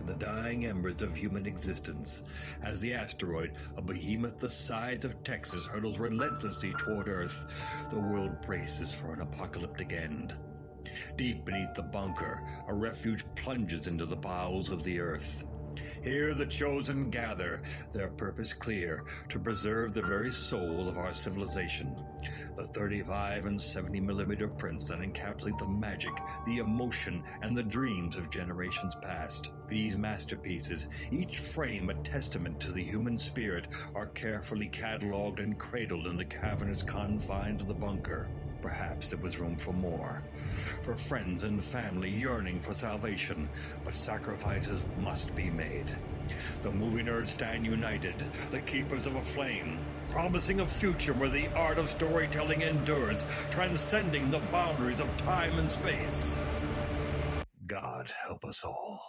the dying embers of human existence, as the asteroid, a behemoth the size of Texas, hurtles relentlessly toward Earth, the world braces for an apocalyptic end. Deep beneath the bunker, a refuge plunges into the bowels of the earth. Here the chosen gather, their purpose clear, to preserve the very soul of our civilization. The 35 and 70mm prints that encapsulate the magic, the emotion, and the dreams of generations past. These masterpieces, each frame a testament to the human spirit, are carefully cataloged and cradled in the cavernous confines of the bunker. Perhaps there was room for more, for friends and family yearning for salvation, but sacrifices must be made. The movie nerds stand united, the keepers of a flame, promising a future where the art of storytelling endures, transcending the boundaries of time and space. God help us all.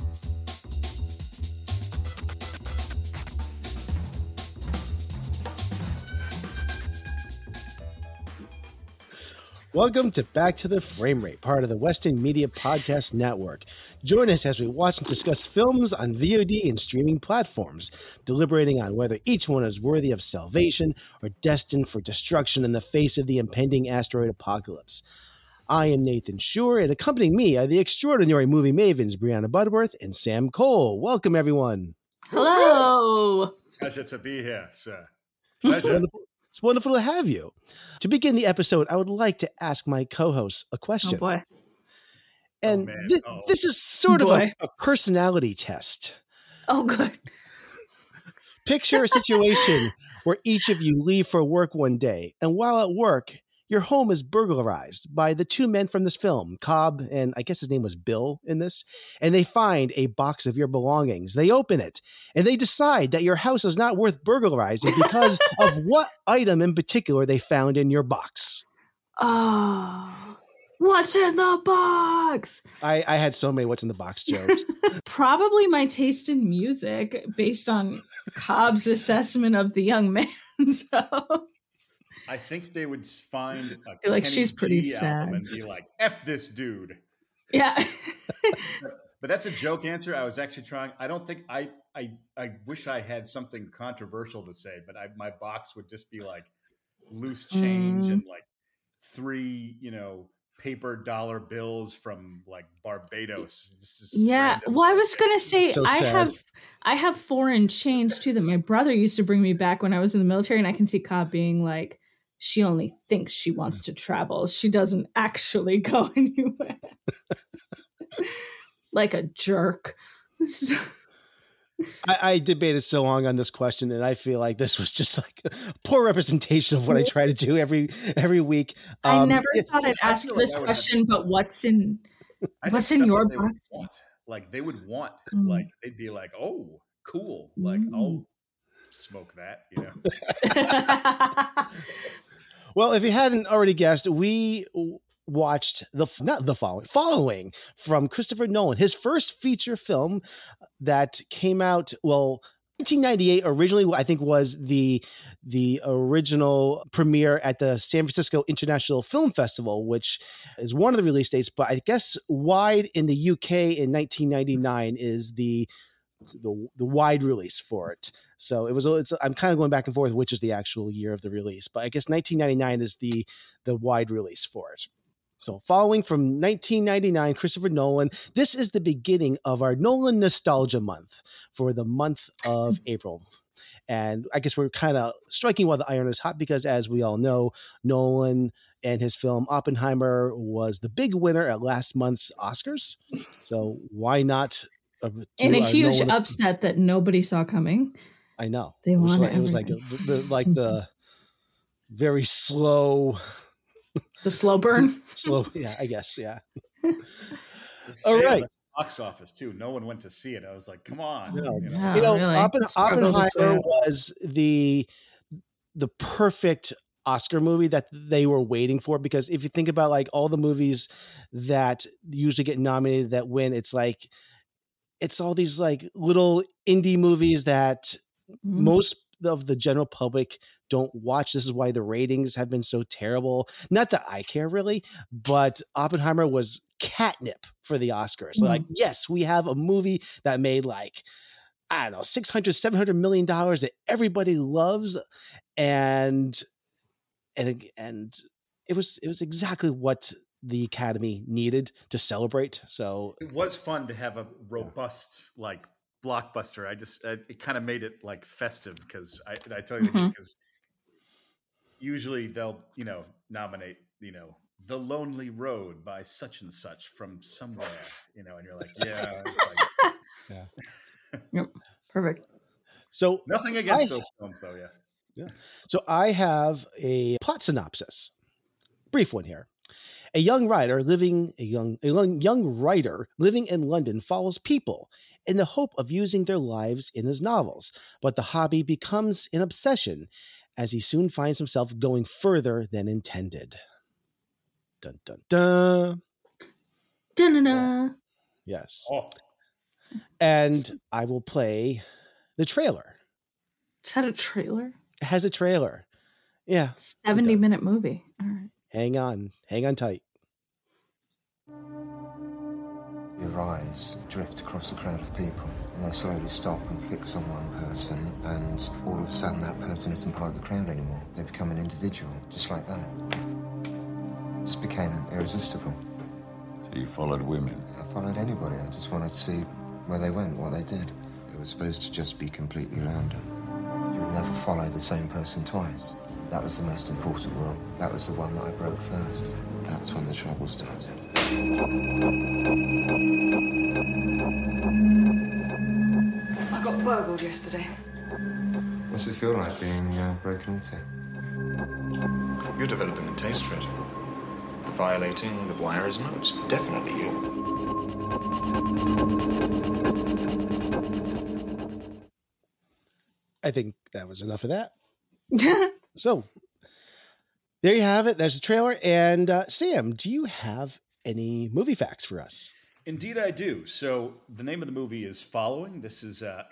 Welcome to Back to the Frame Rate, part of the Weston Media Podcast Network. Join us as we watch and discuss films on VOD and streaming platforms, deliberating on whether each one is worthy of salvation or destined for destruction in the face of the impending asteroid apocalypse. I am Nathan Schur, and accompanying me are the extraordinary movie mavens Brianna Budworth and Sam Cole. Welcome, everyone. Hello. Pleasure to be here, sir. Pleasure. It's wonderful to have you. To begin the episode, I would like to ask my co-hosts a question. Oh, boy. And this is sort of a personality test. Oh, good. Picture a situation where each of you leave for work one day, and while at work, your home is burglarized by the two men from this film, Cobb, and I guess his name was Bill in this, and they find a box of your belongings. They open it, and they decide that your house is not worth burglarizing because of what item in particular they found in your box. Oh, what's in the box? I had so many what's in the box jokes. Probably my taste in music based on Cobb's assessment of the young man's house. I think they would find a like, Kenny she's pretty G sad album and be like, F this dude. Yeah. But that's a joke answer. I was actually trying. I don't think I wish I had something controversial to say, but my box would just be like loose change and like 3, paper dollar bills from like Barbados. Yeah. Random. Well, I was going to say, So I have foreign change too that my brother used to bring me back when I was in the military. And I can see Cobb being like, she only thinks she wants to travel. She doesn't actually go anywhere. Like a jerk. I debated so long on this question, and I feel like this was just like a poor representation of what I try to do every week. I never thought I'd ask this question, but what's in your box? Like they would want, like they'd be like, "Oh, cool!" Like I'll smoke that, Well, if you hadn't already guessed, we watched following from Christopher Nolan, his first feature film that came out, 1998 originally, I think, was the original premiere at the San Francisco International Film Festival, which is one of the release dates, but I guess wide in the UK in 1999 is the wide release for it. So I'm kind of going back and forth which is the actual year of the release, but I guess 1999 is the wide release for it. So following from 1999, Christopher Nolan, this is the beginning of our Nolan Nostalgia Month for the month of April. And I guess we're kind of striking while the iron is hot because, as we all know, Nolan and his film Oppenheimer was the big winner at last month's Oscars. So why not? In a huge upset that nobody saw coming. I know. It was like the very slow... The slow burn? Yeah, I guess, yeah. All right. Box office, too. No one went to see it. I was like, come on. Really? Oppenheimer was the perfect Oscar movie that they were waiting for, because if you think about like all the movies that usually get nominated that win, it's all these like little indie movies that most of the general public don't watch. This is why the ratings have been so terrible. Not that I care really, but Oppenheimer was catnip for the Oscars. Like, yes, we have a movie that made like, I don't know, $600-700 million that everybody loves. And it was exactly what the Academy needed to celebrate. So it was fun to have a robust like blockbuster. It kind of made it like festive because I tell you because usually they'll nominate The Lonely Road by such and such from somewhere, and you're like, yeah, it's like, yeah, yep, perfect. So nothing against those films though, yeah. So I have a plot synopsis, brief one here. A young writer living in London follows people in the hope of using their lives in his novels, but the hobby becomes an obsession as he soon finds himself going further than intended. Dun dun dun. Dun-dun-dun. Yes. Oh. And I will play the trailer. It's had a trailer? It has a trailer. Yeah. 70-minute movie. All right. Hang on tight. Your eyes drift across a crowd of people, and they slowly stop and fix on one person, and all of a sudden that person isn't part of the crowd anymore. They become an individual, just like that. Just became irresistible. So you followed women? I followed anybody. I just wanted to see where they went, what they did. It was supposed to just be completely random. You would never follow the same person twice. That was the most important rule. That was the one that I broke first. That's when the trouble started. I got burgled yesterday. What's it feel like being broken into? You're developing a taste for it. The violating, the voyeurism, it's definitely you. I think that was enough of that. So there you have it. There's a trailer. And Sam, do you have any movie facts for us? Indeed, I do. So the name of the movie is Following. This is a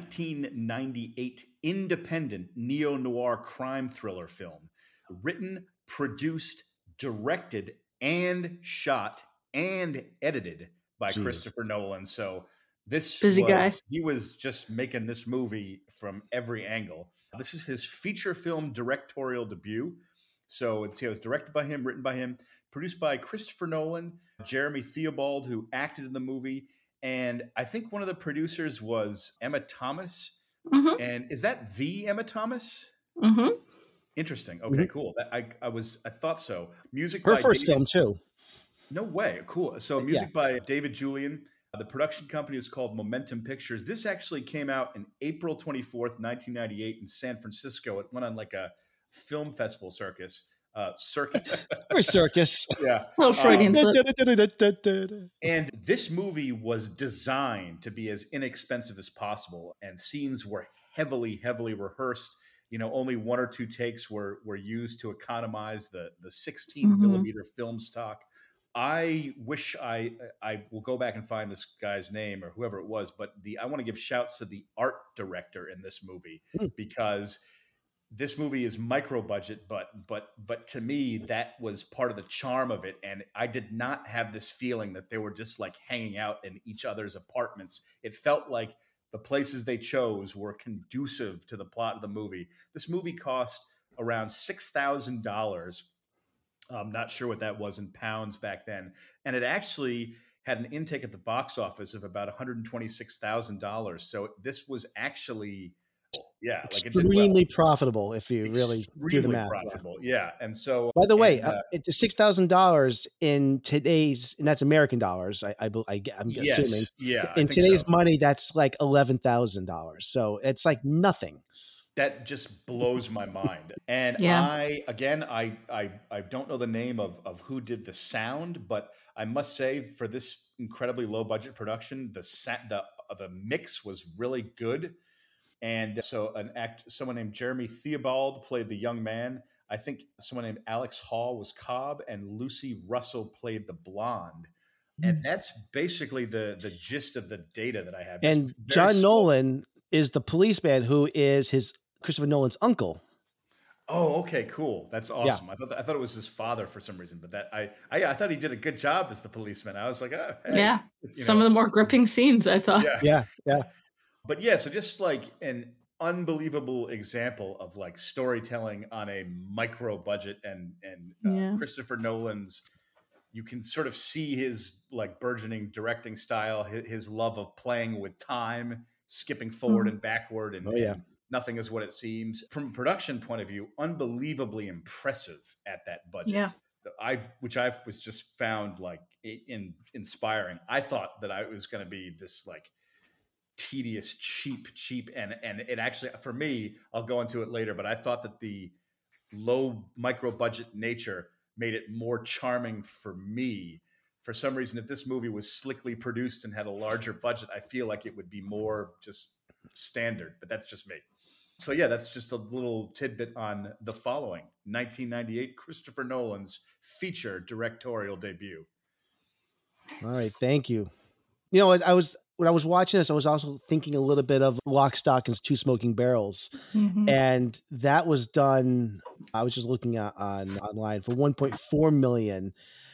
1998 independent neo-noir crime thriller film, written, produced, directed, and shot and edited by Christopher Nolan. So this busy guy. He was just making this movie from every angle. This is his feature film directorial debut. So it was directed by him, written by him, produced by Christopher Nolan, Jeremy Theobald, who acted in the movie. And I think one of the producers was Emma Thomas. Mm-hmm. And is that the Emma Thomas? Mm-hmm. Interesting. Okay, cool. I thought so. Music her by first film too. No way. Cool. So music by David Julian. The production company is called Momentum Pictures. This actually came out in April 24th, 1998 in San Francisco. It went on like a film festival circuit. Or circus. Yeah. Little Freudian slip. And this movie was designed to be as inexpensive as possible. And scenes were heavily, heavily rehearsed. Only one or two takes were used to economize the 16 millimeter film stock. I wish I will go back and find this guy's name or whoever it was, but I want to give shouts to the art director in this movie because this movie is micro budget, but to me that was part of the charm of it. And I did not have this feeling that they were just like hanging out in each other's apartments. It felt like the places they chose were conducive to the plot of the movie. This movie cost around $6,000. I'm not sure what that was in pounds back then. And it actually had an intake at the box office of about $126,000. So this was actually, extremely profitable if you really do the math. Profitable. Yeah. And so, by the way, it's $6,000 in today's, and that's American dollars. I'm assuming. Yeah. In today's money, that's like $11,000. So it's like nothing. That just blows my mind. And I don't know the name of who did the sound, but I must say for this incredibly low budget production, the mix was really good. And so someone named Jeremy Theobald played the young man. I think someone named Alex Hall was Cobb, and Lucy Russell played the blonde. And that's basically the gist of the data that I have. And John Nolan is the policeman who is his Christopher Nolan's uncle. Oh, okay, cool. That's awesome. I thought it was his father for some reason, but that I thought he did a good job as the policeman. I was like, oh, hey. Yeah, some of the more gripping scenes, I thought. Yeah. But yeah, so just like an unbelievable example of like storytelling on a micro budget, and Christopher Nolan's, you can sort of see his like burgeoning directing style, his love of playing with time, skipping forward and backward, and nothing is what it seems. From a production point of view, unbelievably impressive at that budget. Yeah. Which I was just found like inspiring. I thought that I was going to be this like tedious, cheap, and it actually, for me, I'll go into it later, but I thought that the low micro budget nature made it more charming for me. For some reason, if this movie was slickly produced and had a larger budget, I feel like it would be more just standard, but that's just me. So yeah, that's just a little tidbit on The Following, 1998, Christopher Nolan's feature directorial debut. All right, thank you. You know, when I was watching this, I was also thinking a little bit of Lock, Stock, and Two Smoking Barrels, and that was done. I was just looking at online for $1.4 million,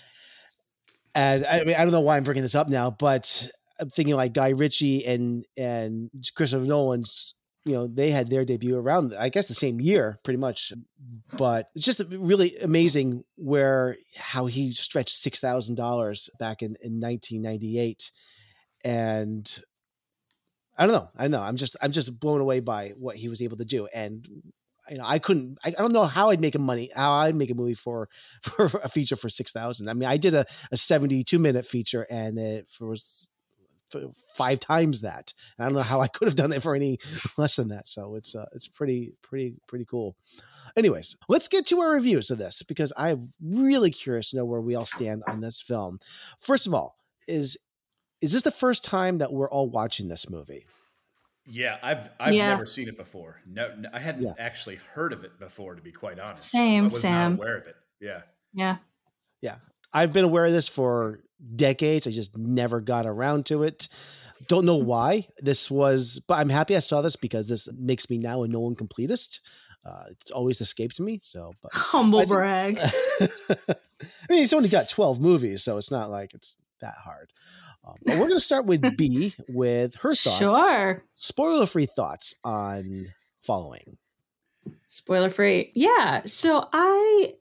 and I mean, I don't know why I'm bringing this up now, but I'm thinking like Guy Ritchie and Christopher Nolan's. You know, they had their debut around, I guess, the same year, pretty much. But it's just really amazing how he stretched $6,000 back in 1998. And I don't know. I'm just blown away by what he was able to do. And you know, I don't know how I'd make a movie for a feature for 6,000. I mean, I did a 72-minute feature, and it was 5 times that. And I don't know how I could have done it for any less than that. So it's pretty cool. Anyways, let's get to our reviews of this, because I'm really curious to know where we all stand on this film. First of all, is this the first time that we're all watching this movie? Yeah, I've never seen it before. No, I hadn't actually heard of it before, to be quite honest. Same, I was not aware of it. Yeah. I've been aware of this for decades. I just never got around to it. Don't know why but I'm happy I saw this, because this makes me now a Nolan completist. It's always escaped me. So, but humble brag. I mean, he's only got 12 movies, so it's not like it's that hard. But we're going to start with B with her thoughts. Sure. Spoiler-free thoughts on Following. Spoiler-free. Yeah. So I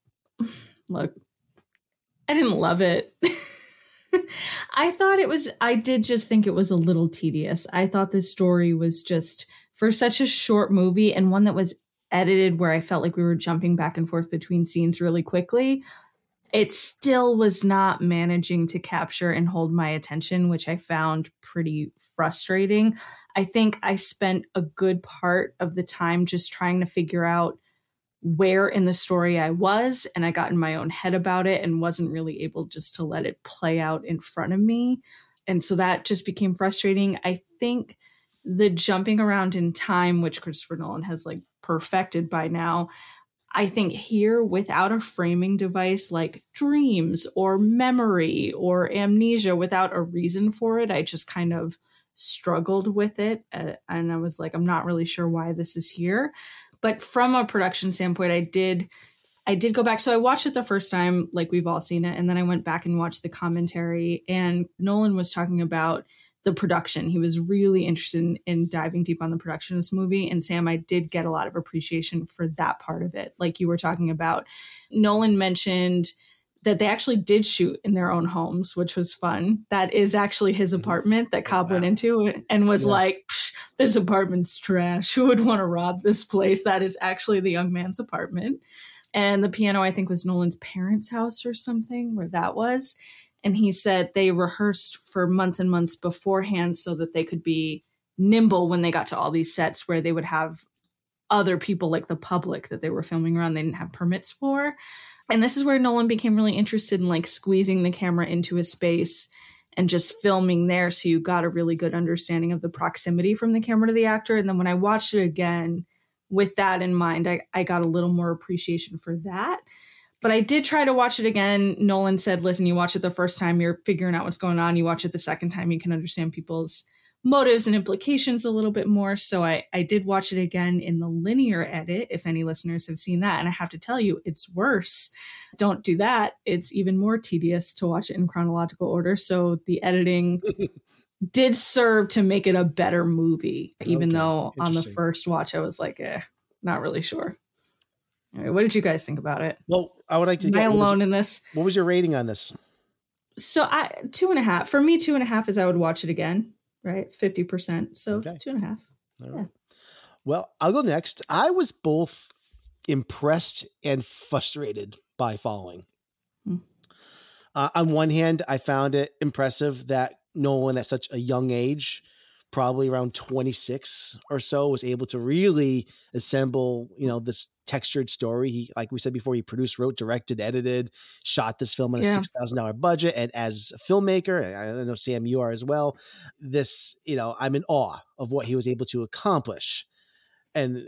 didn't love it. I did just think it was a little tedious. I thought the story was just, for such a short movie and one that was edited where I felt like we were jumping back and forth between scenes really quickly, it still was not managing to capture and hold my attention, which I found pretty frustrating. I think I spent a good part of the time just trying to figure out where in the story I was, and I got in my own head about it and wasn't really able just to let it play out in front of me. And so that just became frustrating. I think the jumping around in time, which Christopher Nolan has like perfected by now, I think here, without a framing device like dreams or memory or amnesia, without a reason for it, I just kind of struggled with it. And I was like, I'm not really sure why this is here. But from a production standpoint, I did go back. So I watched it the first time, like we've all seen it. And then I went back and watched the commentary, and Nolan was talking about the production. He was really interested in diving deep on the production of this movie. And Sam, I did get a lot of appreciation for that part of it. Like you were talking about, Nolan mentioned that they actually did shoot in their own homes, which was fun. That is actually his apartment that Cobb went into and was like, this apartment's trash. Who would want to rob this place? That is actually the young man's apartment. And the piano, I think, was Nolan's parents' house or something, where that was. And he said they rehearsed for months and months beforehand so that they could be nimble when they got to all these sets where they would have other people, like the public that they were filming around, they didn't have permits for. And this is where Nolan became really interested in like squeezing the camera into a space and just filming there. So you got a really good understanding of the proximity from the camera to the actor. And then when I watched it again with that in mind, I got a little more appreciation for that. But I did try to watch it again. Nolan said, listen, you watch it the first time, you're figuring out what's going on. You watch it the second time, you can understand people's motives and implications a little bit more. So I did watch it again in the linear edit, if any listeners have seen that. And I have to tell you, it's worse. Don't do that. It's even more tedious to watch it in chronological order. So the editing did serve to make it a better movie, even though on the first watch I was like, not really sure. All right, what did you guys think about it? Well, I would like to Am I alone in this? What was your rating on this? So 2.5. For me, 2.5 is I would watch it again, right? It's 50%. So 2.5. Right. Yeah. Well, I'll go next. I was both impressed and frustrated by Following. On one hand, I found it impressive that Nolan at such a young age, probably around 26 or so, was able to really assemble, this textured story. He, like we said before, he produced, wrote, directed, edited, shot this film on a $6,000 budget. And as a filmmaker, I know, Sam, you are as well, I'm in awe of what he was able to accomplish. And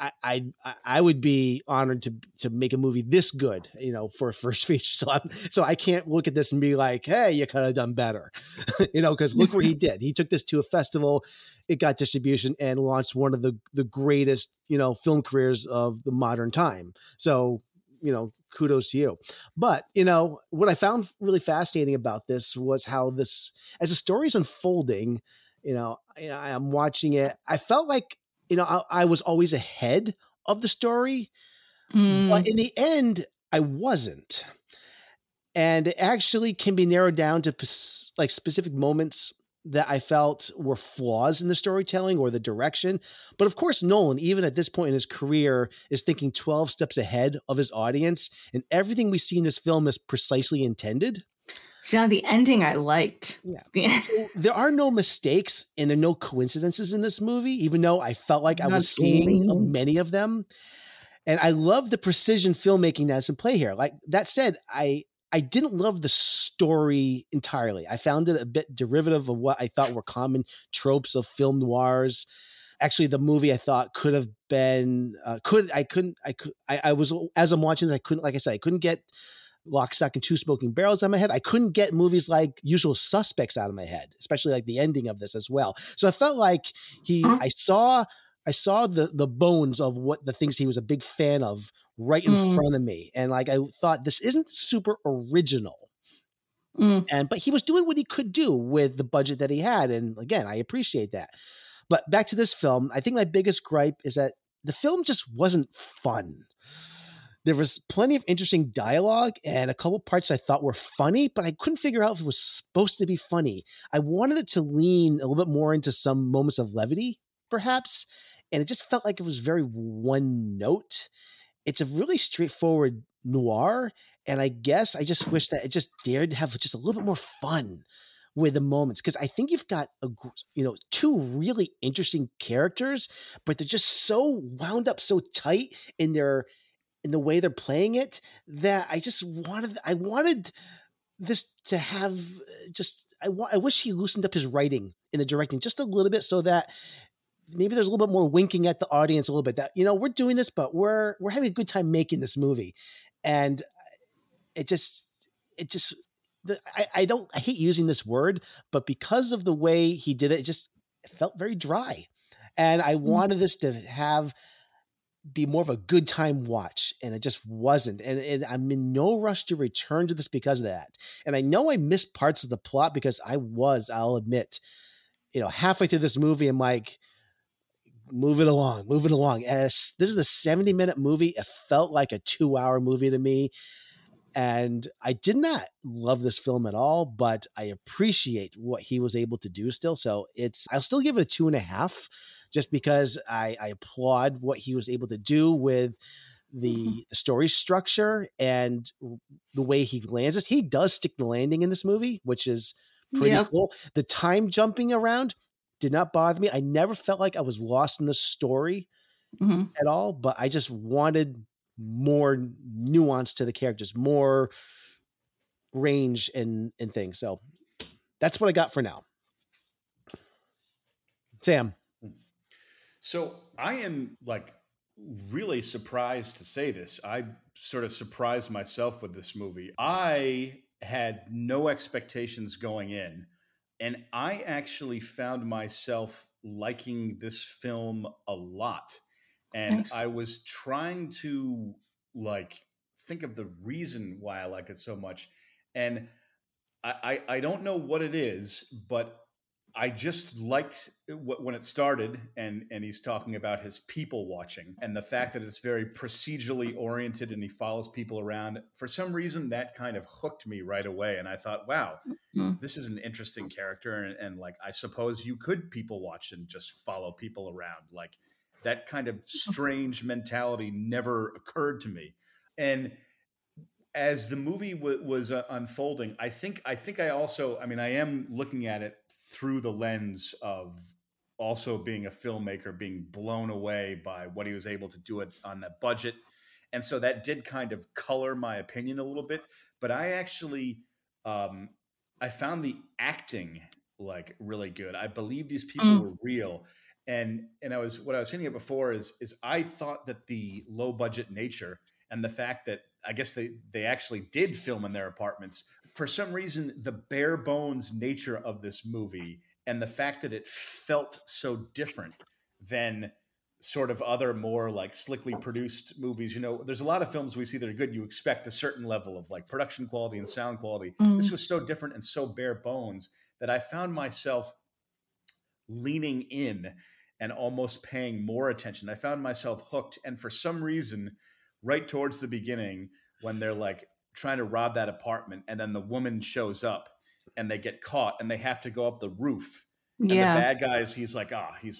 I would be honored to make a movie this good, for a first feature. So I can't look at this and be like, hey, you could have done better, because look where he did. He took this to a festival, it got distribution, and launched one of the greatest, film careers of the modern time. So, kudos to you. But, what I found really fascinating about this was how this, as the story is unfolding, I'm watching it. I felt like, I was always ahead of the story, but in the end, I wasn't. And it actually can be narrowed down to specific moments that I felt were flaws in the storytelling or the direction. But of course, Nolan, even at this point in his career, is thinking 12 steps ahead of his audience. And everything we see in this film is precisely intended. See, now the ending I liked. Yeah. So there are no mistakes and there are no coincidences in this movie, even though I felt like I was seeing many of them. And I love the precision filmmaking that's in play here. Like that said, I didn't love the story entirely. I found it a bit derivative of what I thought were common tropes of film noirs. Actually, the movie I thought could have been, I was, as I'm watching this, I couldn't get Lock, Stock, and Two Smoking Barrels out of my head. I couldn't get movies like Usual Suspects out of my head, especially like the ending of this as well. So I felt like I saw the bones of what the things he was a big fan of right in front of me. And like, I thought this isn't super original. But he was doing what he could do with the budget that he had. And again, I appreciate that. But back to this film, I think my biggest gripe is that the film just wasn't fun. There was plenty of interesting dialogue and a couple parts I thought were funny, but I couldn't figure out if it was supposed to be funny. I wanted it to lean a little bit more into some moments of levity, perhaps, and it just felt like it was very one note. It's a really straightforward noir, and I guess I just wish that it just dared to have just a little bit more fun with the moments, because I think you've got two really interesting characters, but they're just so wound up so tight in the way they're playing it that I wanted this to have I wish he loosened up his writing in the directing just a little bit, so that maybe there's a little bit more winking at the audience a little bit that, we're doing this, but we're having a good time making this movie. And I hate using this word, but because of the way he did it, it felt very dry. And I wanted this to be more of a good time watch, and it just wasn't. And I'm in no rush to return to this because of that. And I know I missed parts of the plot because I'll admit, halfway through this movie, I'm like, move it along. As this is the 70-minute movie, it felt like a 2-hour movie to me. And I did not love this film at all, but I appreciate what he was able to do still. So I'll still give it a 2.5. Just because I applaud what he was able to do with the story structure and the way he lands this. He does stick the landing in this movie, which is pretty cool. The time jumping around did not bother me. I never felt like I was lost in the story at all, but I just wanted more nuance to the characters, more range and things. So that's what I got for now. Sam. So I am really surprised to say this. I sort of surprised myself with this movie. I had no expectations going in. And I actually found myself liking this film a lot. And Nice. I was trying to like think of the reason why I like it so much. And I don't know what it is, but I just liked when it started, and he's talking about his people watching and the fact that it's very procedurally oriented and he follows people around. For some reason, that kind of hooked me right away, and I thought, wow, this is an interesting character, and like I suppose you could people watch and just follow people around. Like that kind of strange mentality never occurred to me, and as the movie was unfolding, I think I also, I mean, I am looking at it through the lens of also being a filmmaker, being blown away by what he was able to do it on that budget, and so that did kind of color my opinion a little bit. But I actually, I found the acting like really good. I believe these people were real. And I was, what I was hinting at before is I thought that the low budget nature and the fact that I guess they actually did film in their apartments, for some reason, the bare bones nature of this movie and the fact that it felt so different than sort of other more like slickly produced movies. You know, there's a lot of films we see that are good. You expect a certain level of like production quality and sound quality. This was so different and so bare bones that I found myself leaning in and almost paying more attention. I found myself hooked. And for some reason, right towards the beginning, when they're like trying to rob that apartment and then the woman shows up and they get caught and they have to go up the roof. And the bad guys, he's like,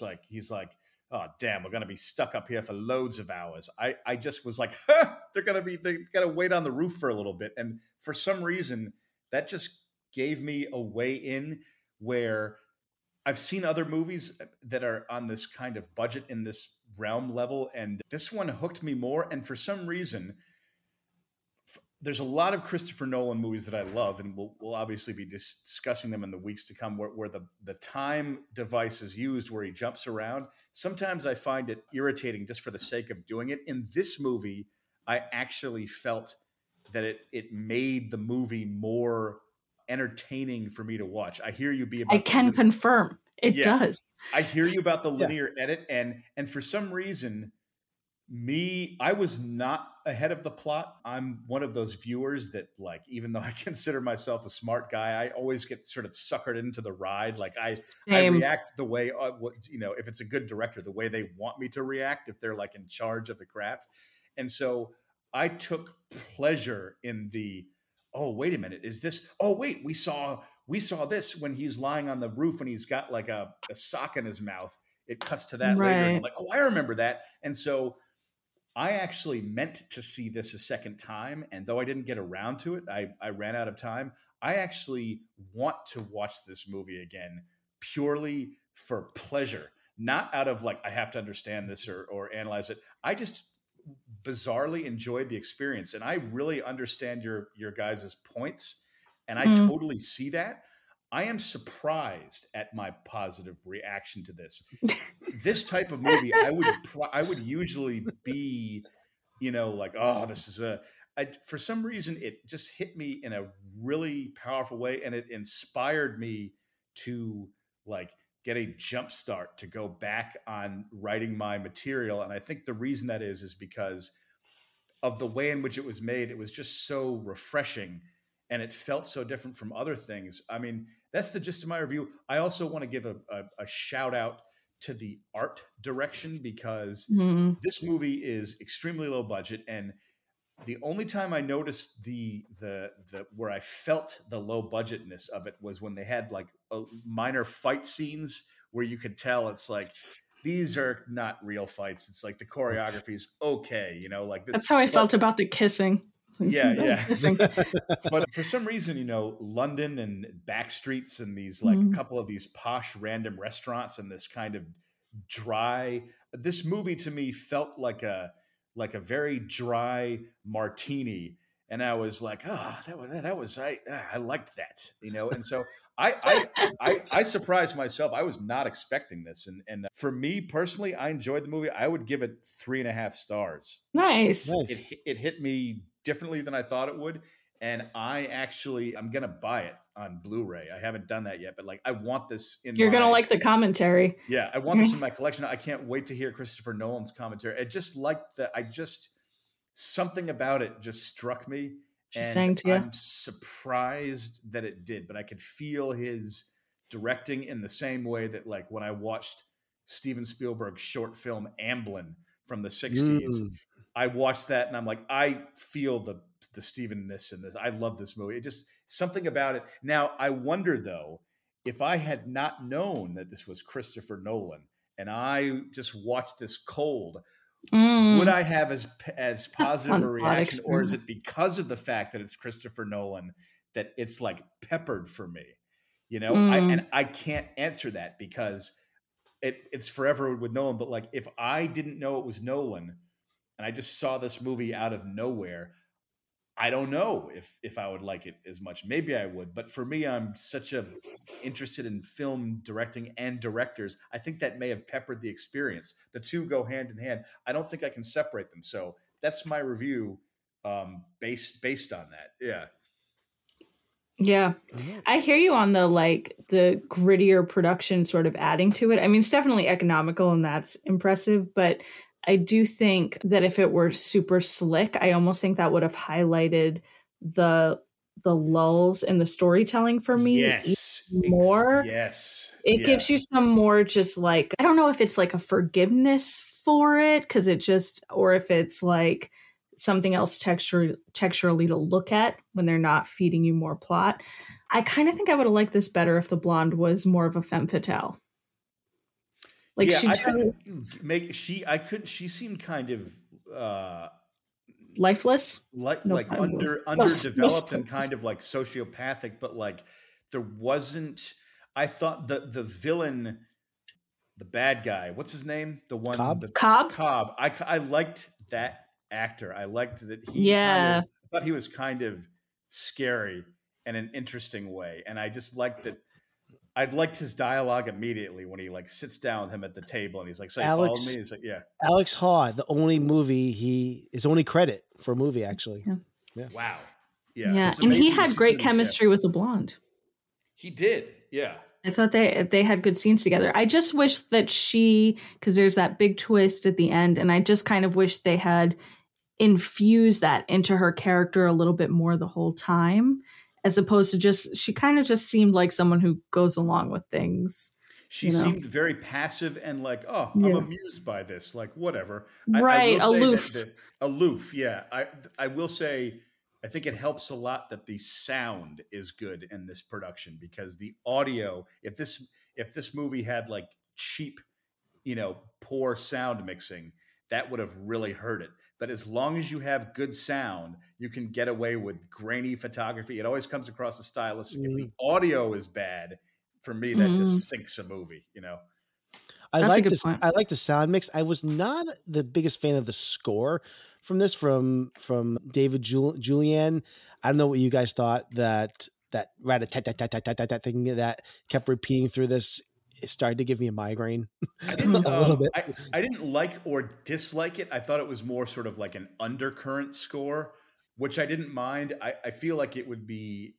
oh, damn, we're going to be stuck up here for loads of hours. I just was like, they got to wait on the roof for a little bit. And for some reason, that just gave me a way in where I've seen other movies that are on this kind of budget in this realm level, and this one hooked me more. And for some reason, there's a lot of Christopher Nolan movies that I love, and we'll obviously be discussing them in the weeks to come, where the time device is used, where he jumps around. Sometimes I find it irritating just for the sake of doing it. In this movie, I actually felt that it made the movie more entertaining for me to watch. I hear you be about I can confirm it does. I hear you about the linear edit, and for some reason, I was not ahead of the plot. I'm one of those viewers that, like, even though I consider myself a smart guy, I always get sort of suckered into the ride. Like I react the way, if it's a good director, the way they want me to react, if they're like in charge of the craft. And so I took pleasure in oh, wait a minute. Is this, oh, wait, we saw this when he's lying on the roof and he's got like a sock in his mouth. It cuts to that later. And I'm like, oh, I remember that. And so I actually meant to see this a second time. And though I didn't get around to it, I ran out of time. I actually want to watch this movie again purely for pleasure, not out of like, I have to understand this or analyze it. I just bizarrely enjoyed the experience. And I really understand your guys' points. And I totally see that. I am surprised at my positive reaction to this. This type of movie, I would usually be, like, oh, this is for some reason, it just hit me in a really powerful way. And it inspired me to like get a jump start to go back on writing my material. And I think the reason that is because of the way in which it was made. It was just so refreshing and it felt so different from other things. I mean, that's the gist of my review. I also want to give a shout out to the art direction because this movie is extremely low budget. And the only time I noticed the where I felt the low budgetness of it was when they had like minor fight scenes where you could tell it's like, these are not real fights. It's like the choreography is okay, like that's how I felt about the kissing. Yeah. But for some reason, London and back streets and these like a couple of these posh random restaurants and this kind of dry. This movie to me felt like a very dry martini. And I was like, I liked that, And so I surprised myself. I was not expecting this. And for me personally, I enjoyed the movie. I would give it 3.5 stars. Nice. It hit me differently than I thought it would. And I'm going to buy it on Blu-ray. I haven't done that yet, but like, I want this in You're going to like the commentary. Yeah, I want this in my collection. I can't wait to hear Christopher Nolan's commentary. It just something about it just struck me. Just sang to you. I'm surprised that it did, but I could feel his directing in the same way that like when I watched Steven Spielberg's short film Amblin from the 60s, I watched that and I'm like, I feel the Steven-ness in this. I love this movie. It just something about it. Now, I wonder though, if I had not known that this was Christopher Nolan and I just watched this cold, would I have as positive a reaction, or is it because of the fact that it's Christopher Nolan that it's like peppered for me? You know, I can't answer that because it's forever with Nolan. But like, if I didn't know it was Nolan and I just saw this movie out of nowhere, I don't know if I would like it as much. Maybe I would, but for me, I'm such a interested in film directing and directors. I think that may have peppered the experience. The two go hand in hand. I don't think I can separate them. So that's my review based on that. Yeah. Yeah. I hear you on the grittier production sort of adding to it. I mean, it's definitely economical and that's impressive, but I do think that if it were super slick, I almost think that would have highlighted the lulls in the storytelling for me more. It gives you some more just like, I don't know if it's like a forgiveness for it because it just, or if it's like something else texturally to look at when they're not feeding you more plot. I kind of think I would have liked this better if the blonde was more of a femme fatale. Like she seemed kind of lifeless, underdeveloped and kind of like sociopathic, but like there wasn't. I thought the villain, the bad guy, what's his name? The one Cobb. I liked that actor. I liked that I thought he was kind of scary in an interesting way, and I just liked that. I liked his dialogue immediately when he like sits down with him at the table and he's like, "So you followed me?" He's like, "Yeah." Alex Haw, the only movie his only credit for a movie actually. Yeah. Wow. Yeah, and he had great chemistry with the blonde. He did. Yeah. I thought they had good scenes together. I just wish that because there's that big twist at the end, and I just kind of wish they had infused that into her character a little bit more the whole time. As opposed to she kind of just seemed like someone who goes along with things. She seemed very passive and like, oh, I'm amused by this. Like, whatever. Right. Aloof. Aloof. Yeah. I will say, I think it helps a lot that the sound is good in this production because the audio, if this movie had like cheap, poor sound mixing, that would have really hurt it. But as long as you have good sound, you can get away with grainy photography. It always comes across as stylistic. If the audio is bad, for me, that just sinks a movie, I like this. I like the sound mix. I was not the biggest fan of the score from this, from David Julian. I don't know what you guys thought that rat-a-tat-tat-tat-tat-tat thing that kept repeating through this. It started to give me a migraine a little bit. I didn't like or dislike it. I thought it was more sort of like an undercurrent score, which I didn't mind. I feel like it would be.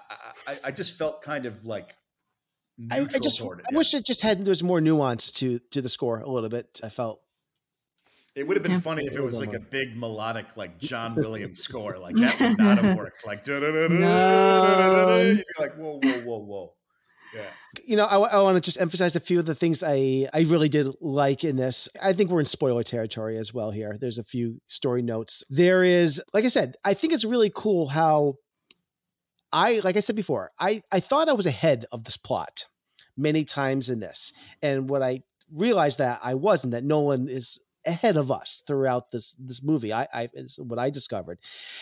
I just felt kind of like neutral toward it. I wish it just there's more nuance to the score a little bit. I felt it would have been funny if it was like a big melodic, like John Williams score. Like that would not have worked. Like you'd be like, whoa. Yeah. I want to just emphasize a few of the things I really did like in this. I think we're in spoiler territory as well here. There's a few story notes. There is, like I said, I think it's really cool how like I said before, I thought I was ahead of this plot many times in this. And what I realized that I wasn't, that Nolan is ahead of us throughout this movie. Is what I discovered.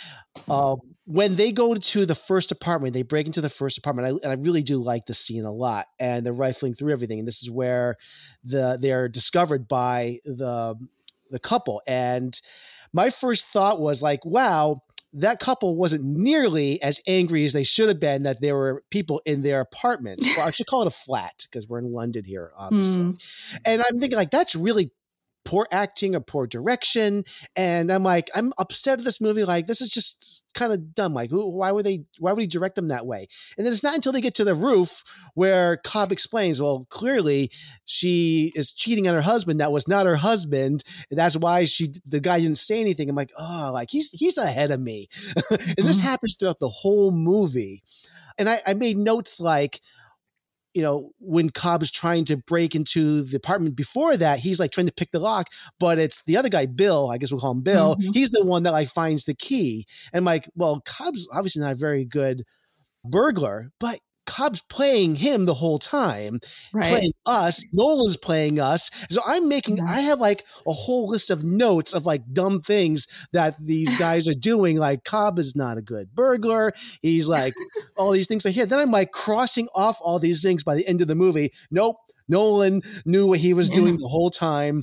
When they go to the first apartment, they break into the first apartment, and I really do like the scene a lot. And they're rifling through everything, and this is where they're discovered by the couple. And my first thought was like, wow, that couple wasn't nearly as angry as they should have been that there were people in their apartment. Or I should call it a flat because we're in London here, obviously. And I'm thinking like, that's really poor acting or poor direction. And I'm like, I'm upset at this movie. Like, this is just kind of dumb. Like, why would he direct them that way? And then it's not until they get to the roof where Cobb explains, well, clearly she is cheating on her husband. That was not her husband. And that's why the guy didn't say anything. I'm like, oh, like he's ahead of me. And this happens throughout the whole movie. And I made notes like, you know, when Cobb's trying to break into the apartment before that, he's like trying to pick the lock, but it's the other guy, Bill, I guess we'll call him Bill. He's the one that like finds the key. And I'm like, well, Cobb's obviously not a very good burglar, but Cobb's playing him the whole time, playing us. Nolan's playing us. So I have like a whole list of notes of like dumb things that these guys are doing. Like Cobb is not a good burglar. He's like all these things I hear. Then I'm like crossing off all these things by the end of the movie. Nope. Nolan knew what he was doing the whole time.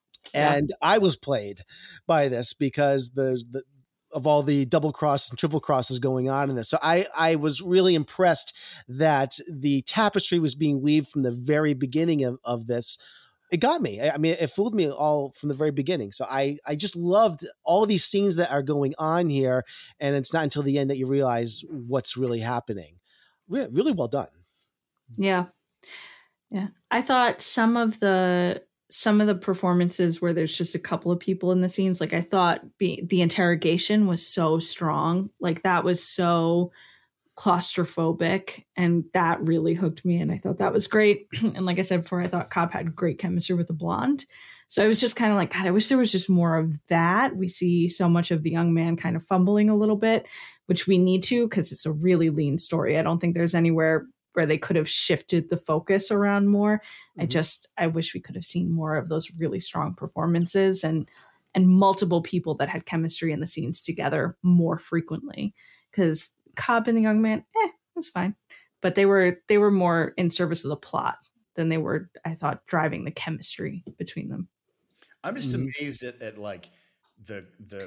And I was played by this because of all the double cross and triple crosses going on in this. So I was really impressed that the tapestry was being weaved from the very beginning of this. It got me. I mean, it fooled me all from the very beginning. So I just loved all these scenes that are going on here. And it's not until the end that you realize what's really happening. Really well done. Yeah. Yeah. I thought some of the performances where there's just a couple of people in the scenes, like I thought the interrogation was so strong. Like that was so claustrophobic and that really hooked me. And I thought that was great. And like I said before, I thought Cobb had great chemistry with the blonde. So I was just kind of like, God, I wish there was just more of that. We see so much of the young man kind of fumbling a little bit, which we need to, because it's a really lean story. I don't think there's anywhere where they could have shifted the focus around more. I wish we could have seen more of those really strong performances and multiple people that had chemistry in the scenes together more frequently. Because Cobb and the young man, it was fine. But they were more in service of the plot than they were, I thought, driving the chemistry between them. I'm just amazed at like the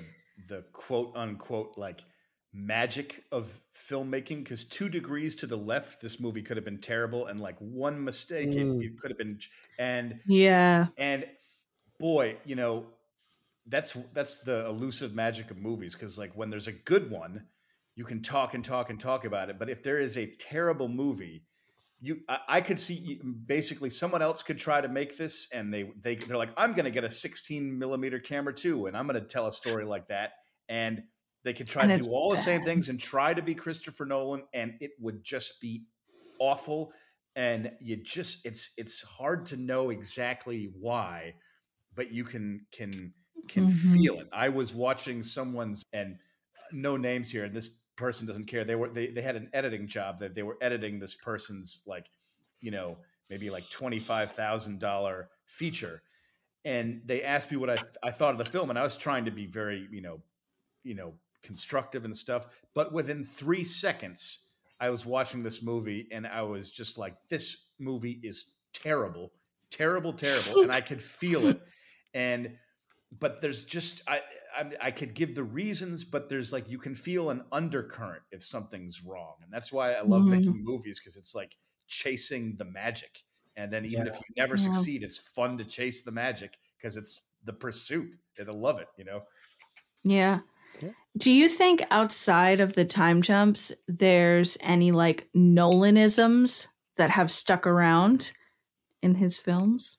quote unquote like magic of filmmaking, because 2 degrees to the left this movie could have been terrible, and like one mistake it could have been, and boy, you know, that's the elusive magic of movies, because like when there's a good one you can talk and talk and talk about it, but if there is a terrible movie, I could see basically someone else could try to make this, and they're like, I'm going to get a 16 millimeter camera too, and I'm going to tell a story like that, and they could try to do all the same things and try to be Christopher Nolan, and it would just be awful. And it's hard to know exactly why, but you can feel it. I was watching someone's, and no names here, and this person doesn't care. They had an editing job that they were editing this person's, like, you know, maybe like $25,000 feature, and they asked me what I thought of the film, and I was trying to be very, you know, constructive and stuff. But within 3 seconds, I was watching this movie and I was just like, this movie is terrible, terrible, terrible. And I could feel it. But there's just, I could give the reasons, but there's like, you can feel an undercurrent if something's wrong. And that's why I love making movies, because it's like chasing the magic. And then even if you never succeed, it's fun to chase the magic because it's the pursuit. I love it, you know? Yeah. Do you think outside of the time jumps, there's any like Nolanisms that have stuck around in his films?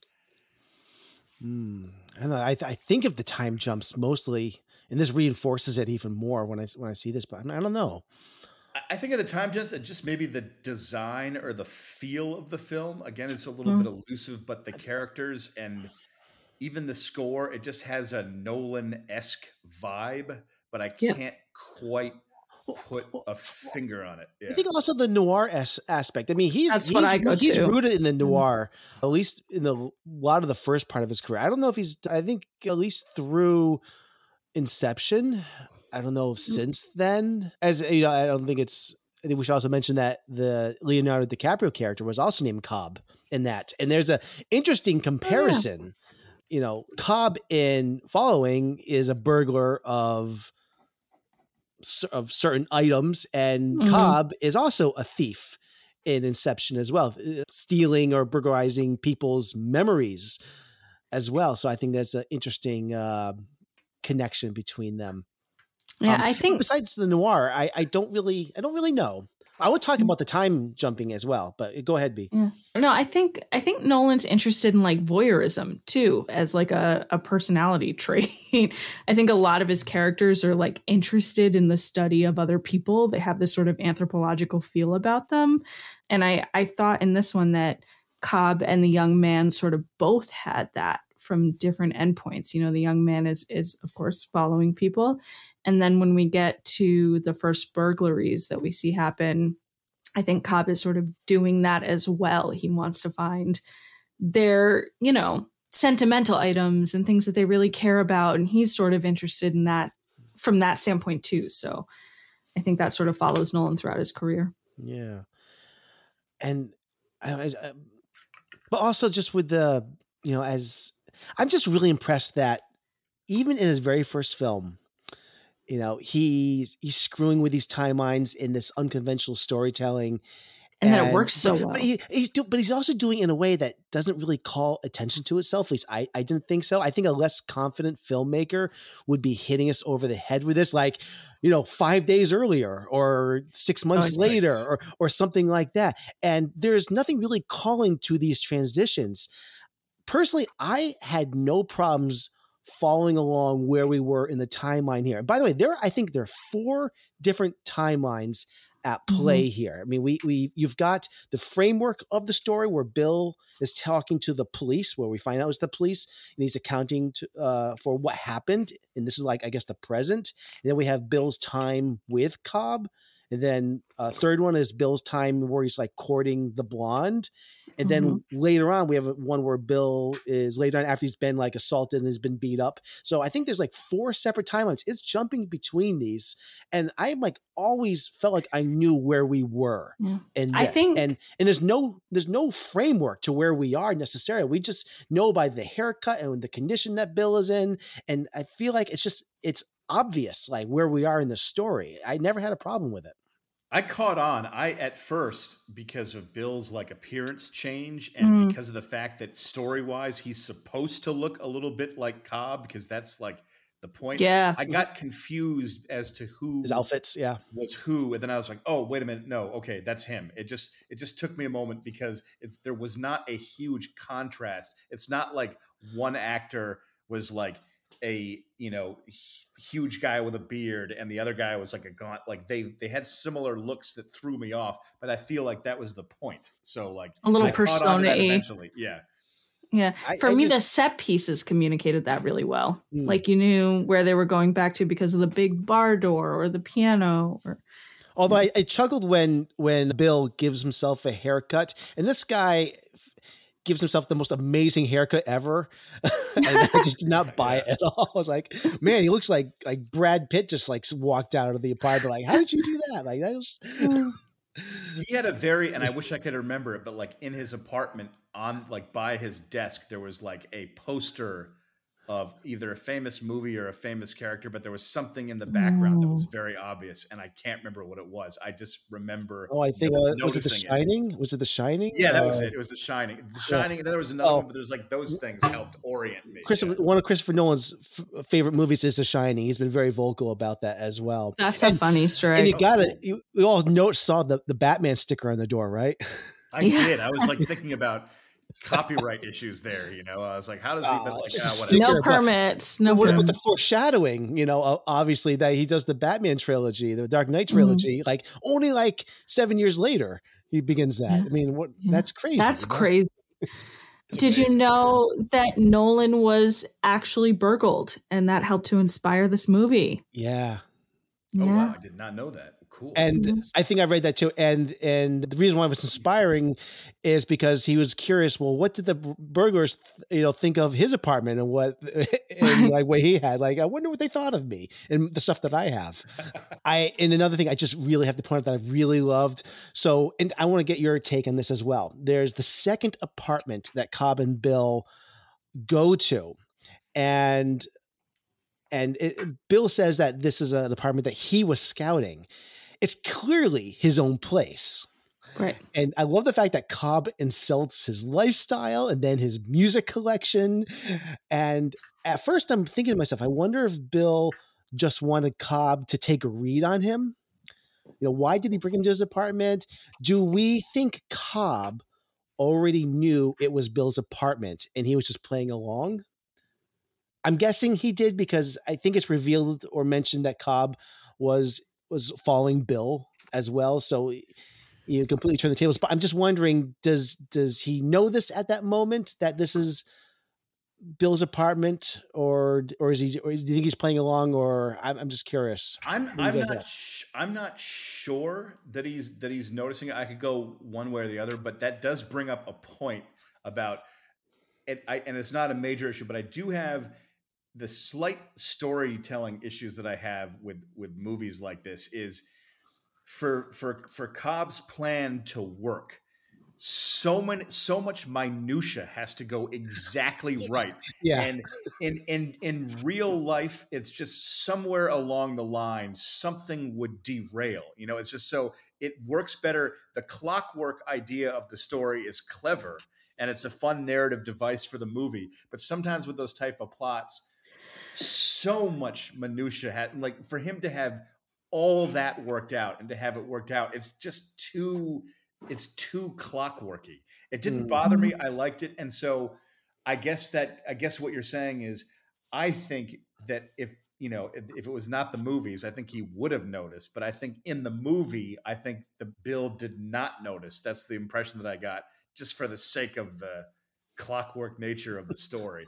I don't know. I think of the time jumps mostly, and this reinforces it even more when I see this. But I don't know. I think of the time jumps and just maybe the design or the feel of the film. Again, it's a little bit elusive, but the characters and even the score, it just has a Nolan-esque vibe, but I can't quite put a finger on it. Yeah. I think also the noir aspect. I mean, he's rooted in the noir, at least in a lot of the first part of his career. I don't know if I think at least through Inception. I don't know if since then, as you know, I think we should also mention that the Leonardo DiCaprio character was also named Cobb in that. And there's a interesting comparison. Oh, yeah. You know, Cobb in Following is a burglar of certain items, and Cobb is also a thief in Inception as well, stealing or burglarizing people's memories. as well. So I think that's an interesting connection between them. Yeah, I think besides the noir, I don't really know. I would talk about the time jumping as well, but go ahead, B. Yeah. No, I think Nolan's interested in like voyeurism too, as like a personality trait. I think a lot of his characters are like interested in the study of other people. They have this sort of anthropological feel about them. And I thought in this one that Cobb and the young man sort of both had that from different endpoints. You know, the young man is of course following people. And then when we get to the first burglaries that we see happen, I think Cobb is sort of doing that as well. He wants to find their, you know, sentimental items and things that they really care about. And he's sort of interested in that from that standpoint too. So I think that sort of follows Nolan throughout his career. Yeah. And but also just with the, you know, as I'm just really impressed that even in his very first film, you know, he's screwing with these timelines in this unconventional storytelling. And then it works so well. But he's also doing it in a way that doesn't really call attention to itself. At least I didn't think so. I think a less confident filmmaker would be hitting us over the head with this, like, you know, 5 days earlier or 6 months later or something like that. And there's nothing really calling to these transitions. Personally, I had no problems following along where we were in the timeline here. And by the way, I think there are 4 different timelines at play here. I mean, you've got the framework of the story where Bill is talking to the police, where we find out it's the police, and he's accounting for what happened. And this is like, I guess, the present. And then we have Bill's time with Cobb. And then third one is Bill's time where he's like courting the blonde. And then later on, we have one where Bill is later on after he's been like assaulted and has been beat up. So I think there's like 4 separate timelines. It's jumping between these. And I like always felt like I knew where we were. Yeah. And I think, and there's no framework to where we are necessarily. We just know by the haircut and the condition that Bill is in. And I feel like it's obvious like where we are in the story. I never had a problem with it. I caught on. At first, because of Bill's like appearance change and because of the fact that story-wise he's supposed to look a little bit like Cobb, because that's like the point. Yeah. I got confused as to who his outfits, was who, and then I was like, oh, wait a minute, no, okay, that's him. It just took me a moment because there was not a huge contrast. It's not like one actor was like a, you know, huge guy with a beard and the other guy was like a gaunt, like they had similar looks that threw me off, but I feel like that was the point. So like a little persona eventually. Yeah. For me, the set pieces communicated that really well. Like you knew where they were going back to because of the big bar door or the piano. Although I chuckled when Bill gives himself a haircut, and this guy gives himself the most amazing haircut ever. And I just did not buy it at all. I was like, man, he looks like Brad Pitt just like walked out of the apartment. Like, how did you do that? Like that was. He had and I wish I could remember it, but like in his apartment on like by his desk, there was like a poster of either a famous movie or a famous character, but there was something in the background that was very obvious, and I can't remember what it was. I just remember. Oh, I think was it The Shining? Was it The Shining? Yeah, that was it. It was The Shining. The Shining. And then there was another one, but there's like those things helped orient me. One of Christopher Nolan's favorite movies is The Shining. He's been very vocal about that as well. That's a funny story. And we all saw the Batman sticker on the door, right? I did. I was like thinking about copyright issues there, you know. I was like, how does he like no permits, with the foreshadowing, you know, obviously that he does the Batman trilogy, the Dark Knight trilogy, like only like 7 years later he begins that. I mean, that's crazy. That's crazy. Did you know that Nolan was actually burgled and that helped to inspire this movie? Yeah. Oh wow, I did not know that. Cool. And I think I read that too. And the reason why it was inspiring is because he was curious. Well, what did the burglars, think of his apartment and what he had? Like, I wonder what they thought of me and the stuff that I have. And another thing I just really have to point out that I really loved. So, and I want to get your take on this as well. There's the second apartment that Cobb and Bill go to, and Bill says that this is an apartment that he was scouting. It's clearly his own place. Right. And I love the fact that Cobb insults his lifestyle and then his music collection. And at first I'm thinking to myself, I wonder if Bill just wanted Cobb to take a read on him. You know, why did he bring him to his apartment? Do we think Cobb already knew it was Bill's apartment and he was just playing along? I'm guessing he did, because I think it's revealed or mentioned that Cobb was following Bill as well. So you completely turn the tables. But I'm just wondering, does he know this at that moment, that this is Bill's apartment, or do you think he's playing along? Or I'm just curious. I'm not sure that he's noticing it. I could go one way or the other, but that does bring up a point about it. And it's not a major issue, but I do have the slight storytelling issues that I have with movies like this is for Cobb's plan to work. So much minutia has to go exactly right. Yeah. And in real life, it's just somewhere along the line, something would derail. You know, it's just so it works better. The clockwork idea of the story is clever and it's a fun narrative device for the movie. But sometimes with those type of plots, so much minutia like for him to have all that worked out and to have it worked out, it's just too clockworky. It didn't bother me. I liked it. And so I guess what you're saying is, I think that if it was not the movies, I think he would have noticed. But I think in the movie, I think the Bill did not notice. That's the impression that I got, just for the sake of the clockwork nature of the story.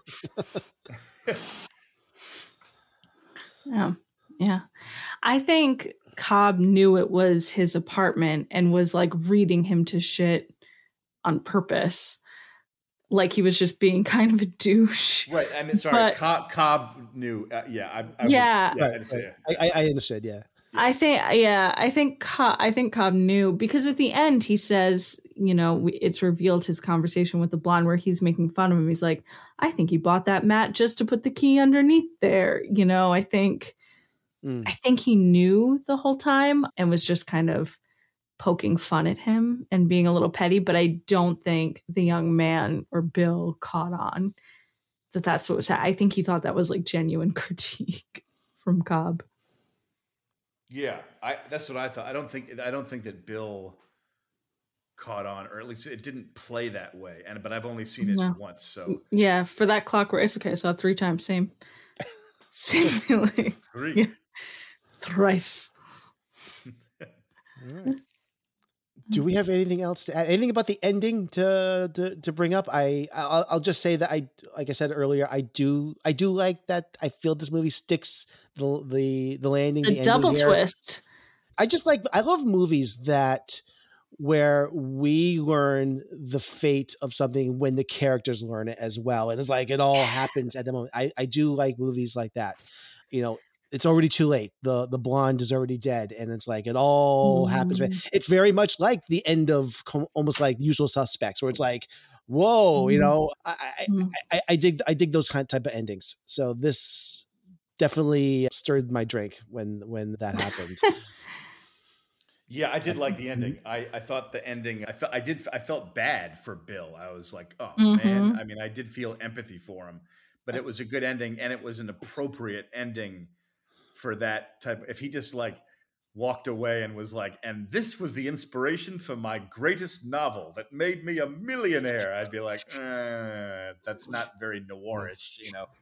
Yeah. I think Cobb knew it was his apartment and was like reading him to shit on purpose. Like he was just being kind of a douche. Right. I mean, sorry. But Cobb knew. I understood. Yeah. I think Cobb knew, because at the end he says, it's revealed his conversation with the blonde where he's making fun of him. He's like, I think he bought that mat just to put the key underneath there. I think he knew the whole time and was just kind of poking fun at him and being a little petty. But I don't think the young man or Bill caught on that that's what was happening. I think he thought that was like genuine critique from Cobb. Yeah, that's what I thought. I don't think that Bill caught on, or at least it didn't play that way. But I've only seen it once, so yeah. For that clockwork, it's okay. I saw it 3 times. Same feeling. 3, yeah. Thrice. Do we have anything else to add? Anything about the ending to bring up? I'll just say that like I said earlier, I do like that. I feel this movie sticks the landing, the double ending twist. I love movies where we learn the fate of something when the characters learn it as well, and it's like it all happens at the moment. I do like movies like that. It's already too late. The blonde is already dead. And it's like, it all happens. It's very much like the end of almost like Usual Suspects, where it's like, whoa, I dig those type of endings. So this definitely stirred my drink when that happened. Yeah, I did like the ending. I thought the ending, I felt bad for Bill. I was like, oh man. I mean, I did feel empathy for him, but it was a good ending, and it was an appropriate ending for that type. If he just like walked away and was like, and this was the inspiration for my greatest novel that made me a millionaire, I'd be like, that's not very noirish,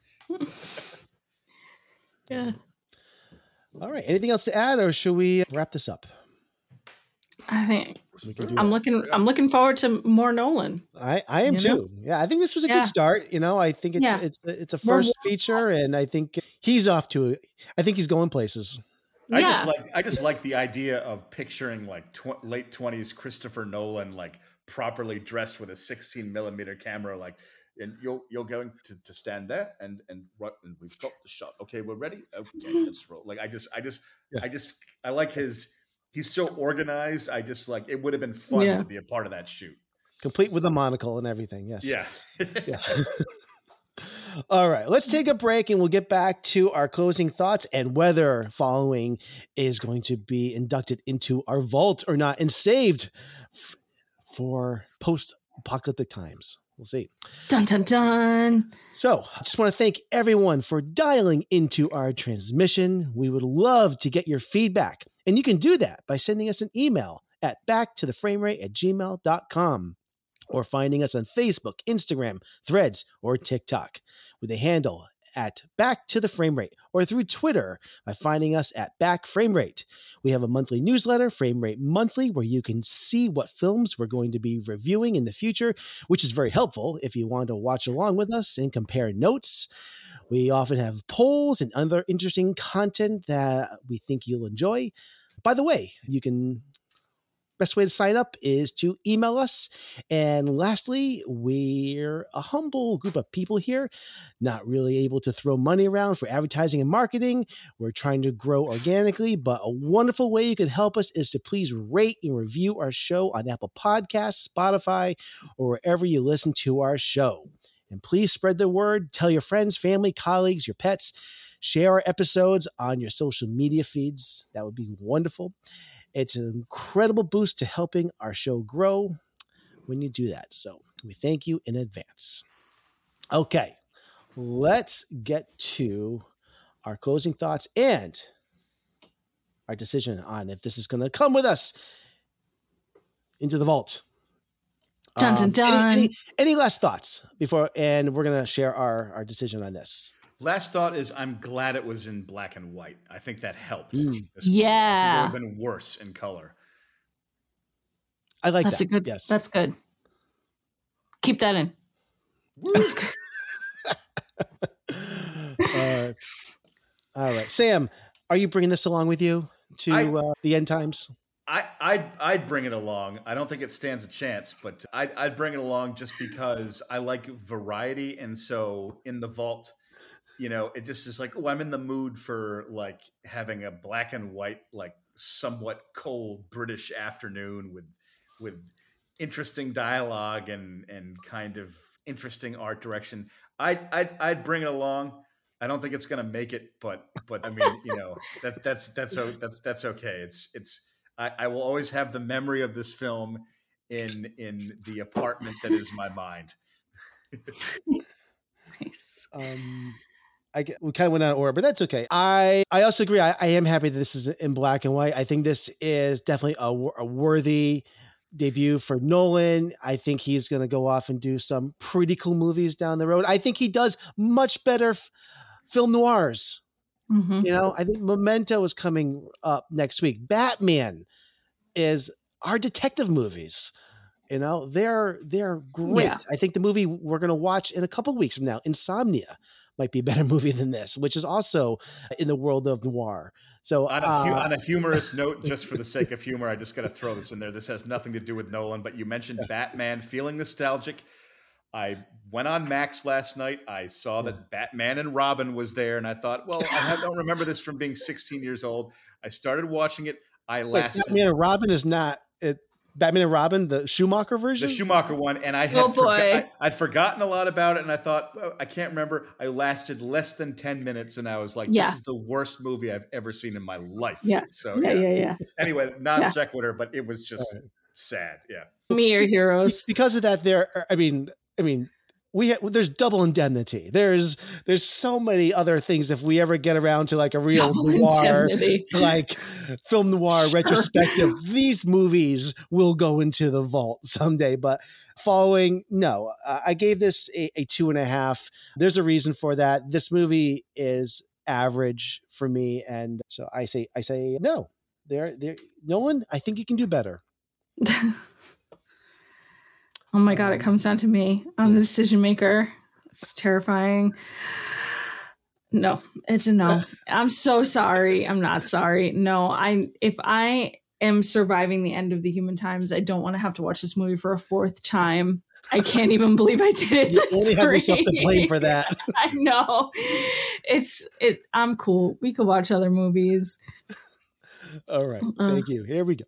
Yeah. All right. Anything else to add, or should we wrap this up? I think I'm looking forward to more Nolan. I am too. Yeah, I think this was a good start. I think it's a first feature, and I think he's off to. I think he's going places. I just like the idea of picturing like late 20s Christopher Nolan like properly dressed with a 16mm camera, like, and you're going to stand there and we've got the shot. Okay, we're ready. Okay, let's roll. Like I like his. He's so organized. I just like, it would have been fun to be a part of that shoot. Complete with a monocle and everything. Yes. Yeah. Yeah. All right, let's take a break and we'll get back to our closing thoughts and whether Following is going to be inducted into our vault or not and saved for post-apocalyptic times. We'll see. Dun, dun, dun. So I just want to thank everyone for dialing into our transmission. We would love to get your feedback. And you can do that by sending us an email at backtotheframerate@gmail.com or finding us on Facebook, Instagram, Threads, or TikTok with a handle at Back to the Frame Rate, or through Twitter by finding us at Back Frame Rate. We have a monthly newsletter, Frame Rate Monthly, where you can see what films we're going to be reviewing in the future, which is very helpful if you want to watch along with us and compare notes. We often have polls and other interesting content that we think you'll enjoy. By the way, best way to sign up is to email us. And lastly, we're a humble group of people here, not really able to throw money around for advertising and marketing. We're trying to grow organically, but a wonderful way you can help us is to please rate and review our show on Apple Podcasts, Spotify, or wherever you listen to our show. And please spread the word. Tell your friends, family, colleagues, your pets. Share our episodes on your social media feeds. That would be wonderful. It's an incredible boost to helping our show grow when you do that. So we thank you in advance. Okay, let's get to our closing thoughts and our decision on if this is going to come with us into the vault. Dun, dun, dun. Any last thoughts before, and we're going to share our decision on this. Last thought is I'm glad it was in black and white. I think that helped. Yeah. I think it would have been worse in color. I like that's that. A good, yes. That's good. Keep that in. That's good. All right. Sam, are you bringing this along with you to the end times? I'd bring it along. I don't think it stands a chance, but I'd bring it along just because I like variety. And so in the vault, it just is like, oh, I'm in the mood for like having a black and white, like somewhat cold British afternoon with interesting dialogue and kind of interesting art direction. I'd bring it along. I don't think it's going to make it, but I mean, that's okay. I will always have the memory of this film in the apartment that is my mind. Nice. We kind of went out of order, but that's okay. I also agree. I am happy that this is in black and white. I think this is definitely a worthy debut for Nolan. I think he's going to go off and do some pretty cool movies down the road. I think he does much better film noirs. Mm-hmm. I think Memento is coming up next week. Batman is our detective movies. They're great. Yeah. I think the movie we're going to watch in a couple weeks from now, Insomnia, might be a better movie than this, which is also in the world of noir. So on a humorous note, just for the sake of humor, I just got to throw this in there. This has nothing to do with Nolan, but you mentioned Batman feeling nostalgic. I went on Max last night. I saw that Batman and Robin was there, and I thought, well, I don't remember this from being 16 years old. I started watching it. Batman and Robin is not it. Batman and Robin, the Schumacher version? The Schumacher one. And I had I'd forgotten a lot about it. And I thought, I can't remember. I lasted less than 10 minutes. And I was like, this is the worst movie I've ever seen in my life. Yeah. So yeah. Anyway, non sequitur, but it was just sad. Yeah. Me or heroes. Because of that, there's double indemnity. There's so many other things. If we ever get around to like a real noir, like film noir retrospective, these movies will go into the vault someday. But Following, no, I gave this a 2.5. There's a reason for that. This movie is average for me, and so I say no. Nolan, I think you can do better. Oh my God, it comes down to me. I'm the decision maker. It's terrifying. No, it's a no. I'm so sorry. I'm not sorry. No, if I am surviving the end of the Human Times, I don't want to have to watch this movie for a fourth time. I can't even believe I did it. You only have yourself to blame for that. I know. I'm cool. We could watch other movies. All right. Thank you. Here we go.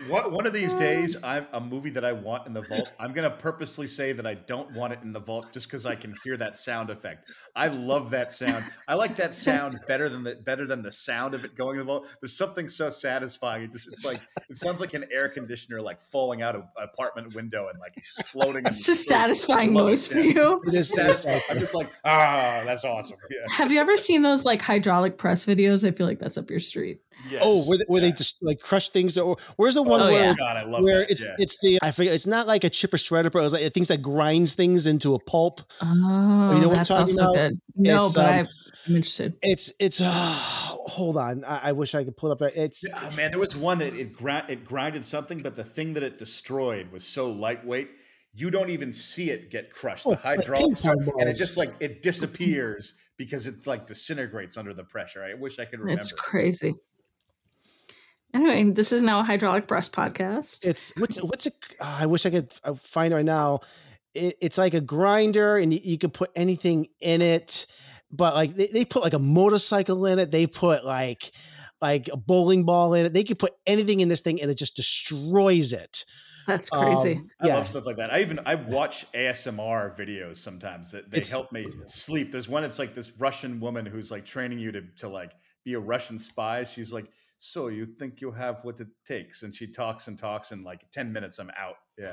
One of these days, a movie that I want in the vault. I'm going to purposely say that I don't want it in the vault just because I can hear that sound effect. I love that sound. I like that sound better than the sound of it going in the vault. There's something so satisfying. It sounds like an air conditioner like falling out of an apartment window and like exploding. It's a satisfying noise for you. It is satisfying. I'm just like, that's awesome. Yeah. Have you ever seen those like hydraulic press videos? I feel like that's up your street. Yes. Oh, where they just like crush things, or where's the one where, God, I love where that. it's the I forget, it's not like a chipper shredder, but it's like things that grinds things into a pulp. Oh, you know what that's I'm talking also about? good. No, It's, but I'm interested. It's hold on, I wish I could pull it up. It's man, there was one that it grinded something, but the thing that it destroyed was so lightweight. You don't even see it get crushed. The hydraulics, and it just like it disappears because it's like disintegrates under the pressure. I wish I could remember. It's crazy. Anyway, this is now a hydraulic press podcast. It's what's a I wish I could find it right now. It's like a grinder, and you can put anything in it. But like they put like a motorcycle in it. They put like a bowling ball in it. They could put anything in this thing, and it just destroys it. That's crazy. I love stuff like that. I watch ASMR videos sometimes that they help me sleep. There's one, it's like this Russian woman who's like training you to like be a Russian spy. She's like, so you think you have what it takes? And she talks and like 10 minutes, I'm out. Yeah.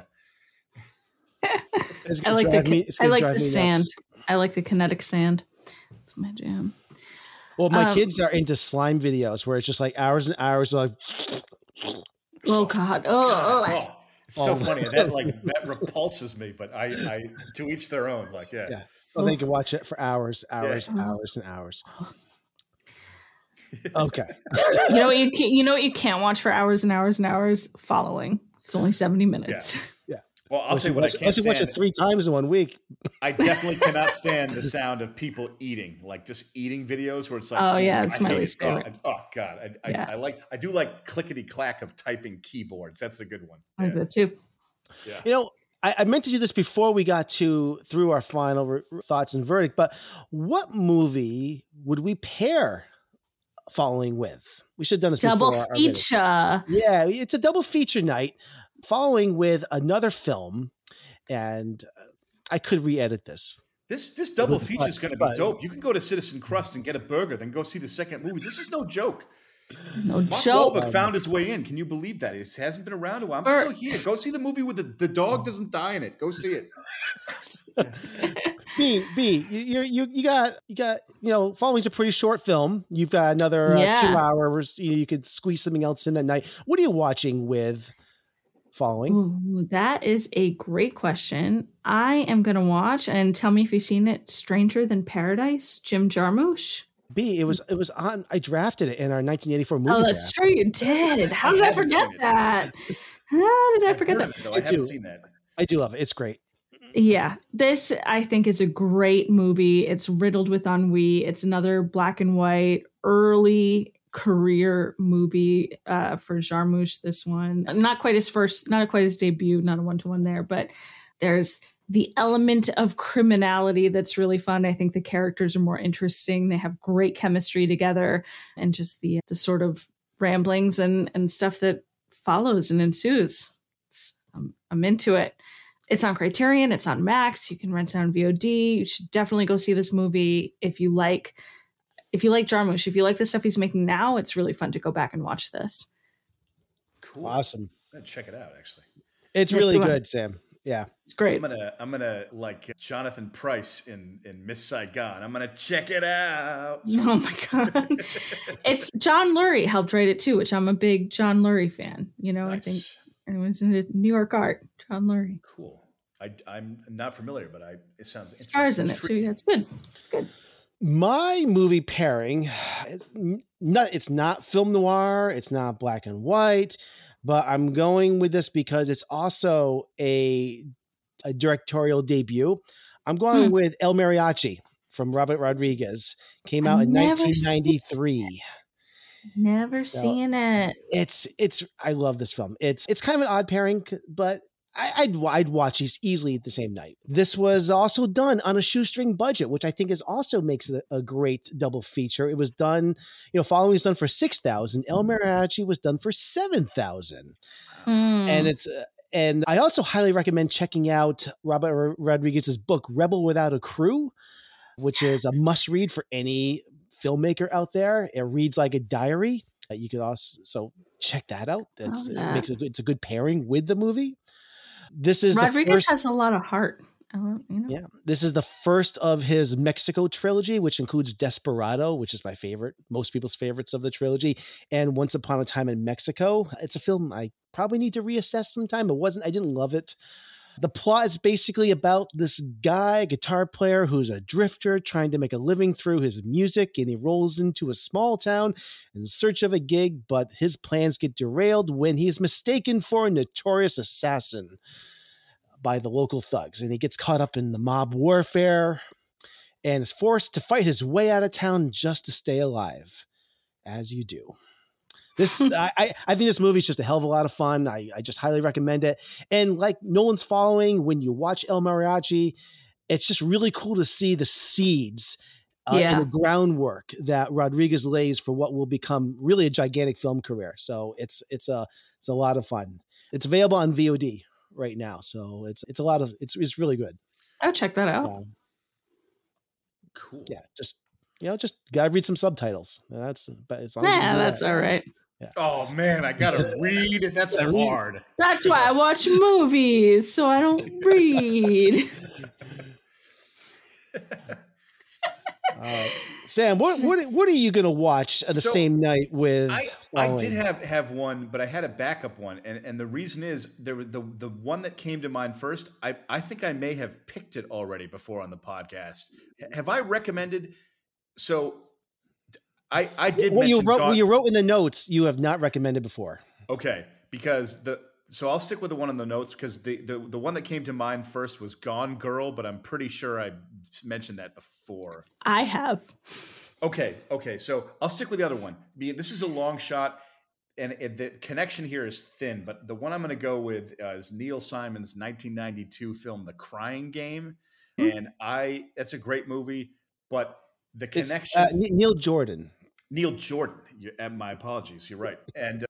I like the sand. Nuts. I like the kinetic sand. That's my jam. Well, my kids are into slime videos where it's just like hours and hours of like, oh God. Oh. It's so funny. That repulses me, but I to each their own. Like, yeah. Well, they can watch it for hours and hours. Okay. You know what you can't watch for hours and hours and hours? Following. It's only 70 minutes. Yeah. Well, I'll tell you what I can't stand. Watch it 3 times in 1 week. I definitely cannot stand the sound of people eating, like just eating videos where it's like, oh yeah, it's my least favorite. Oh God, I do like clickety clack of typing keyboards. That's a good one. I do too. Yeah. You know, I meant to do this before we got through our final thoughts and verdict, but what movie would we pair Following with? We should have done this double before. Feature. Yeah, it's a double feature night. Following with another film, and I could re-edit this. This double feature is going to be dope. You can go to Citizen Crust and get a burger, then go see the second movie. This is no joke. No Mark joke. Wahlberg found his way in. Can you believe that? He hasn't been around a while. I'm still here. Go see the movie with the dog doesn't die in it. Go see it. B, you got Following's a pretty short film. You've got another 2 hours. You could squeeze something else in that night. What are you watching with Following? Ooh, that is a great question. I am going to watch, and tell me if you've seen it, Stranger Than Paradise, Jim Jarmusch. B, it was on. I drafted it in our 1984 movie. Oh, that's true. You did. How did I forget that? How did I forget that? I haven't seen that. I do love it. It's great. Yeah, this I think is a great movie. It's riddled with ennui. It's another black and white early career movie for Jarmusch. This one, not quite his debut, not a 1-to-1 there, but there's the element of criminality that's really fun. I think the characters are more interesting. They have great chemistry together, and just the sort of ramblings and stuff that follows and ensues. I'm into it. It's on Criterion. It's on Max. You can rent it on VOD. You should definitely go see this movie if you like Jarmusch. If you like the stuff he's making now, it's really fun to go back and watch this. Cool. Awesome. I'm gonna check it out. Actually, it's really good, Sam. Yeah, it's great. I'm gonna like Jonathan Pryce in Miss Saigon. I'm gonna check it out. Oh my God. It's John Lurie helped write it too, which I'm a big John Lurie fan. You know, nice. I think it was in New York Art. John Lurie. Cool. I'm not familiar, but it sounds stars in it too. Yeah, it's good. It's good. My movie pairing, it's not film noir, it's not black and white, but I'm going with this because it's also a directorial debut. I'm going with El Mariachi from Robert Rodriguez. Came out in 1993. Never seen it. It's I love this film. It's kind of an odd pairing, but I'd watch these easily the same night. This was also done on a shoestring budget, which I think is also makes it a great double feature. It was done, Following was done for $6,000. El Mariachi was done for $7,000, and I also highly recommend checking out Robert Rodriguez's book Rebel Without a Crew, which is a must read for any filmmaker out there. It reads like a diary. You could also check that out. It's a good pairing with the movie. This is Rodriguez has a lot of heart. Yeah, this is the first of his Mexico trilogy, which includes Desperado, which is my favorite, most people's favorites of the trilogy, and Once Upon a Time in Mexico. It's a film I probably need to reassess sometime. I didn't love it. The plot is basically about this guy, guitar player, who's a drifter trying to make a living through his music, and he rolls into a small town in search of a gig, but his plans get derailed when he's mistaken for a notorious assassin by the local thugs, and he gets caught up in the mob warfare and is forced to fight his way out of town just to stay alive, as you do. I think this movie is just a hell of a lot of fun. I just highly recommend it. And like Nolan's Following, when you watch El Mariachi, it's just really cool to see the seeds and the groundwork that Rodriguez lays for what will become really a gigantic film career. So it's a lot of fun. It's available on VOD right now, so it's really good. I'll check that out. Cool. Yeah, just gotta read some subtitles. That's all right. Yeah. Oh man, I gotta read. That's hard. That's why I watch movies, so I don't read. Sam, what are you gonna watch the same night with? I did have one, but I had a backup one, and the reason is the one that came to mind first. I think I may have picked it already before on the podcast. Have I recommended? So I did. What you wrote in the notes, you have not recommended before. Okay, because so I'll stick with the one in the notes because the one that came to mind first was Gone Girl, but I'm pretty sure I mentioned that before. I have. Okay. So I'll stick with the other one. This is a long shot, and the connection here is thin. But the one I'm going to go with is Neil Simon's 1992 film, The Crying Game, and that's a great movie. But the connection, Neil Jordan. My apologies. You're right, and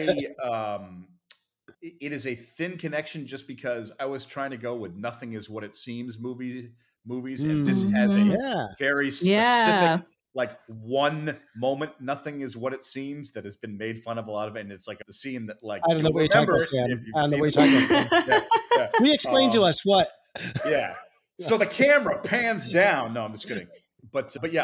it is a thin connection just because I was trying to go with Nothing Is What It Seems movies, and this has a very specific, like one moment. Nothing is what it seems that has been made fun of a lot of it, and it's like the scene that like I don't know what you're talking about, Sam. I don't know what you're talking about. We explain to us what. Yeah. So the camera pans down. No, I'm just kidding. But yeah,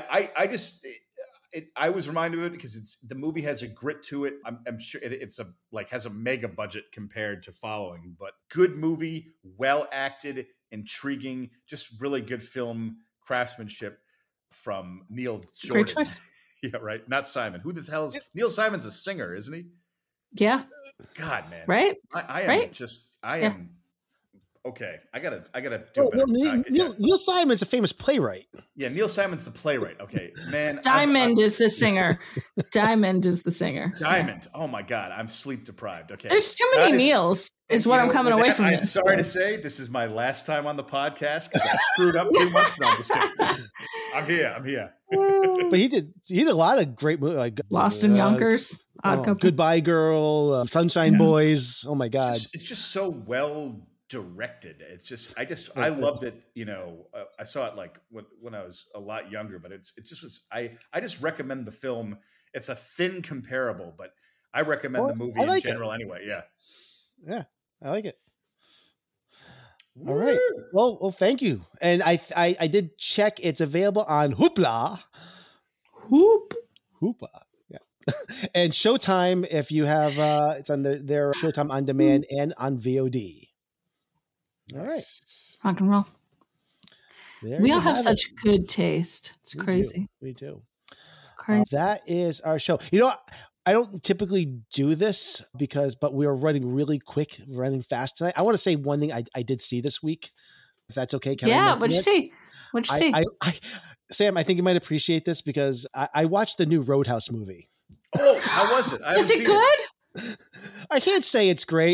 I was reminded of it because the movie has a grit to it. I'm sure it's has a mega budget compared to Following, but good movie, well acted, intriguing, just really good film craftsmanship from Neil Jordan. Great choice. Yeah, right. Not Simon. Who the hell is Neil Simon's a singer, isn't he? Yeah. God, man. Right. I am. Okay, I gotta do it. Neil Simon's a famous playwright. Yeah, Neil Simon's the playwright. Okay, man. Diamond is the singer. Diamond is the singer. Diamond. Oh my God, I'm sleep deprived. Okay, there's too many Neils. Is what I'm coming away from. I'm sorry to say, this is my last time on the podcast because I screwed up too much. No, I'm just kidding. I'm here. But he did a lot of great movies, like Lost in Yonkers, Odd Couple, Goodbye Girl, Sunshine Boys. Oh my God, it's just so well directed. It's just I loved it. I saw it like when I was a lot younger, but it just was. I just recommend the film. It's a thin comparable, but I recommend the movie in general anyway. Yeah, I like it. All right. Well, thank you. And I did check. It's available on Hoopla. Hoopla. Yeah. And Showtime, if you have, it's on their Showtime On Demand and on VOD. All right. Rock and roll. We all have such good taste. It's crazy. We do. It's crazy. That is our show. I don't typically do this but we are running really quick, running fast tonight. I want to say one thing I did see this week, if that's okay. What'd you see? Sam, I think you might appreciate this because I watched the new Roadhouse movie. Oh, how was it? Is it good? I can't say it's great,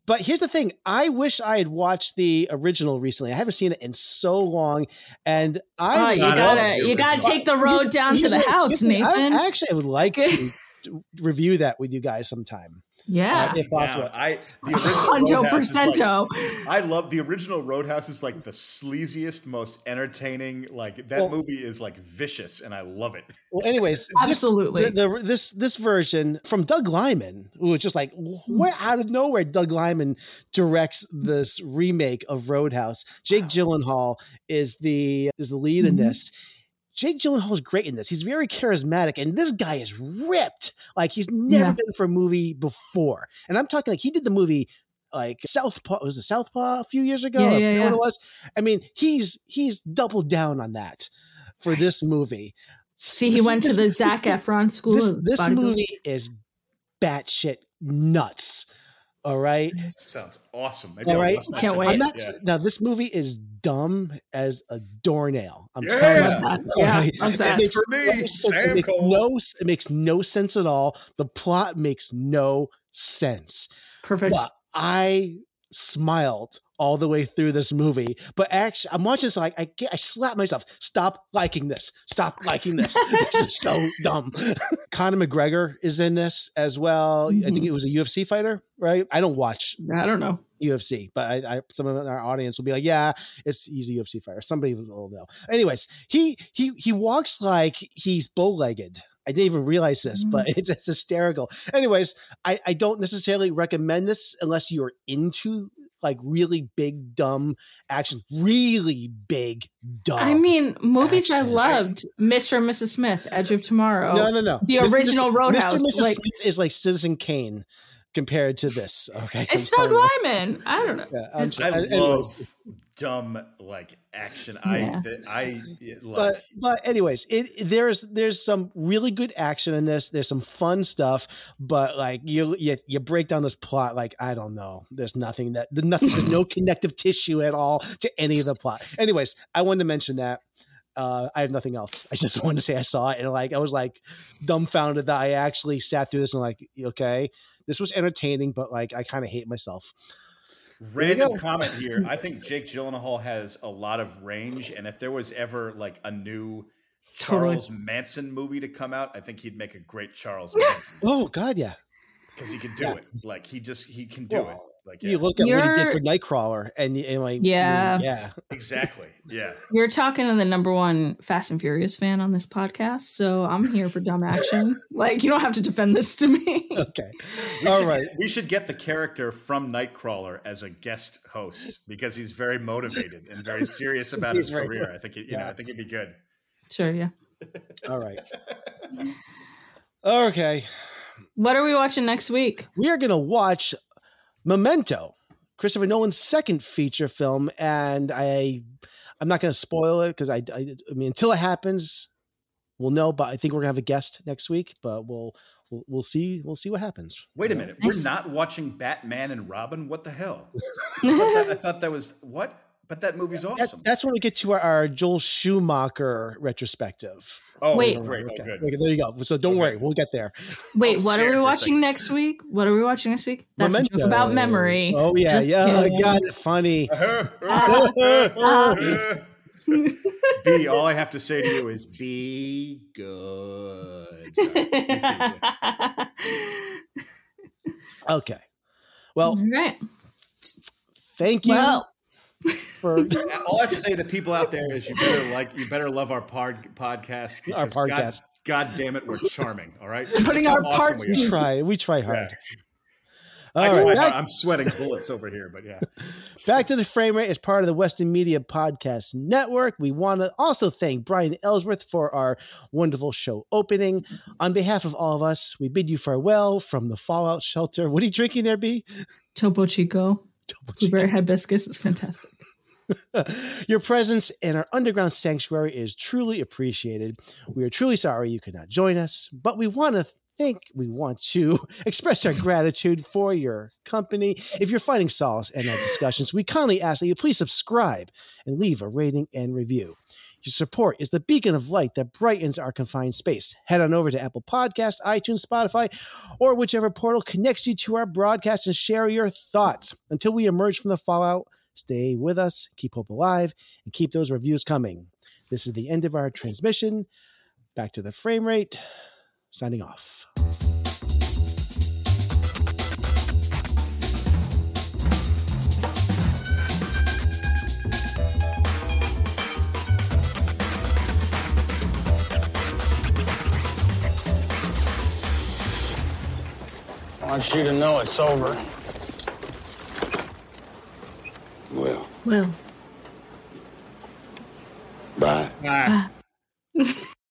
But here's the thing. I wish I had watched the original recently. I haven't seen it in so long. And you gotta take the road down to the house, Nathan. I would like to review that with you guys sometime. Yeah, if possible. The original percento. I love the original Roadhouse. Is like the sleaziest, most entertaining. Like that movie is like vicious, and I love it. Well, anyways, absolutely. This version from Doug Liman, who was just like, where out of nowhere, Doug Liman directs this remake of Roadhouse. Jake Gyllenhaal is the lead in this. Jake Gyllenhaal is great in this. He's very charismatic, and this guy is ripped. Like he's never been for a movie before. And I'm talking like he did the movie like Southpaw. Was it Southpaw a few years ago? Yeah. What it was. I mean, he's doubled down on that for this movie. See, he went to the Zac Efron school. This movie is batshit nuts. All right. Sounds awesome. All right. Can't wait. Now, this movie is dumb as a doornail. I'm telling you. Yeah. It makes no sense at all. The plot makes no sense. Perfect. But I smiled all the way through this movie, but actually I'm watching this like I slap myself. Stop liking this. This is so dumb. Conor McGregor is in this as well. I think it was a UFC fighter, right? I don't watch. I don't know UFC, but I some of our audience will be like, yeah, he's a UFC fighter. Somebody will know. Anyways, he walks like he's bow-legged. I didn't even realize this, but it's hysterical. Anyways, I don't necessarily recommend this unless you're into like really big, dumb action. Really big, dumb. I mean, movies action. I loved: Mr. and Mrs. Smith, Edge of Tomorrow. No. The original Roadhouse. Mr. and Mrs. Smith is like Citizen Kane compared to this. Okay, it's Doug Liman. I don't know. Yeah, I love dumb like action. But anyways, there's some really good action in this. There's some fun stuff, but like you break down this plot, like I don't know. There's no connective tissue at all to any of the plot. Anyways, I wanted to mention that. I have nothing else. I just wanted to say I saw it and like I was like dumbfounded that I actually sat through this and like, okay, this was entertaining, but like I kind of hate myself. Random comment here. I think Jake Gyllenhaal has a lot of range, and if there was ever like a new Charles Manson movie to come out, I think he'd make a great Charles Manson. Oh God, yeah, because he can do it. Like he can do it. Like you look at what he did for Nightcrawler, and like exactly, yeah. You're talking to the number one Fast and Furious fan on this podcast, so I'm here for dumb action. Like you don't have to defend this to me. Okay, we should get the character from Nightcrawler as a guest host because he's very motivated and very serious about his career. I think I think it'd be good. Sure, yeah. All right. Okay. What are we watching next week? We are going to watch Memento, Christopher Nolan's second feature film, and I'm not going to spoil it because I mean until it happens, we'll know. But I think we're gonna have a guest next week. But we'll see what happens. Wait a minute, we're not watching Batman and Robin. What the hell? I thought that was what? But that movie's awesome. That's when we get to our Joel Schumacher retrospective. Oh, wait, great. Okay. Oh, good. Okay, there you go. So don't worry, we'll get there. Wait, what are we watching next week? That's a joke about memory. Oh yeah, I got it. Funny. B, all I have to say to you is be good. Okay. Well, all right. Thank you. Well, all I have to say to the people out there is you better love our podcast. Our podcast. God damn it, we're charming. All right, putting our parts. We try hard. Yeah. All right, I'm sweating bullets over here, but yeah. Back to the Frame Rate is part of the Weston Media Podcast Network. We want to also thank Brian Ellsworth for our wonderful show opening. On behalf of all of us, we bid you farewell from the Fallout Shelter. What are you drinking there, B? Topo Chico. Blueberry hibiscus is fantastic. Your presence in our underground sanctuary is truly appreciated. We are truly sorry you could not join us, but we want to express our gratitude for your company. If you're finding solace in our discussions, we kindly ask that you please subscribe and leave a rating and review. Your support is the beacon of light that brightens our confined space. Head on over to Apple Podcasts, iTunes, Spotify, or whichever portal connects you to our broadcast and share your thoughts. Until we emerge from the fallout, stay with us, keep hope alive, and keep those reviews coming. This is the end of our transmission. Back to the frame rate. Signing off. I want you to know it's over. Well. Well. Bye. Bye.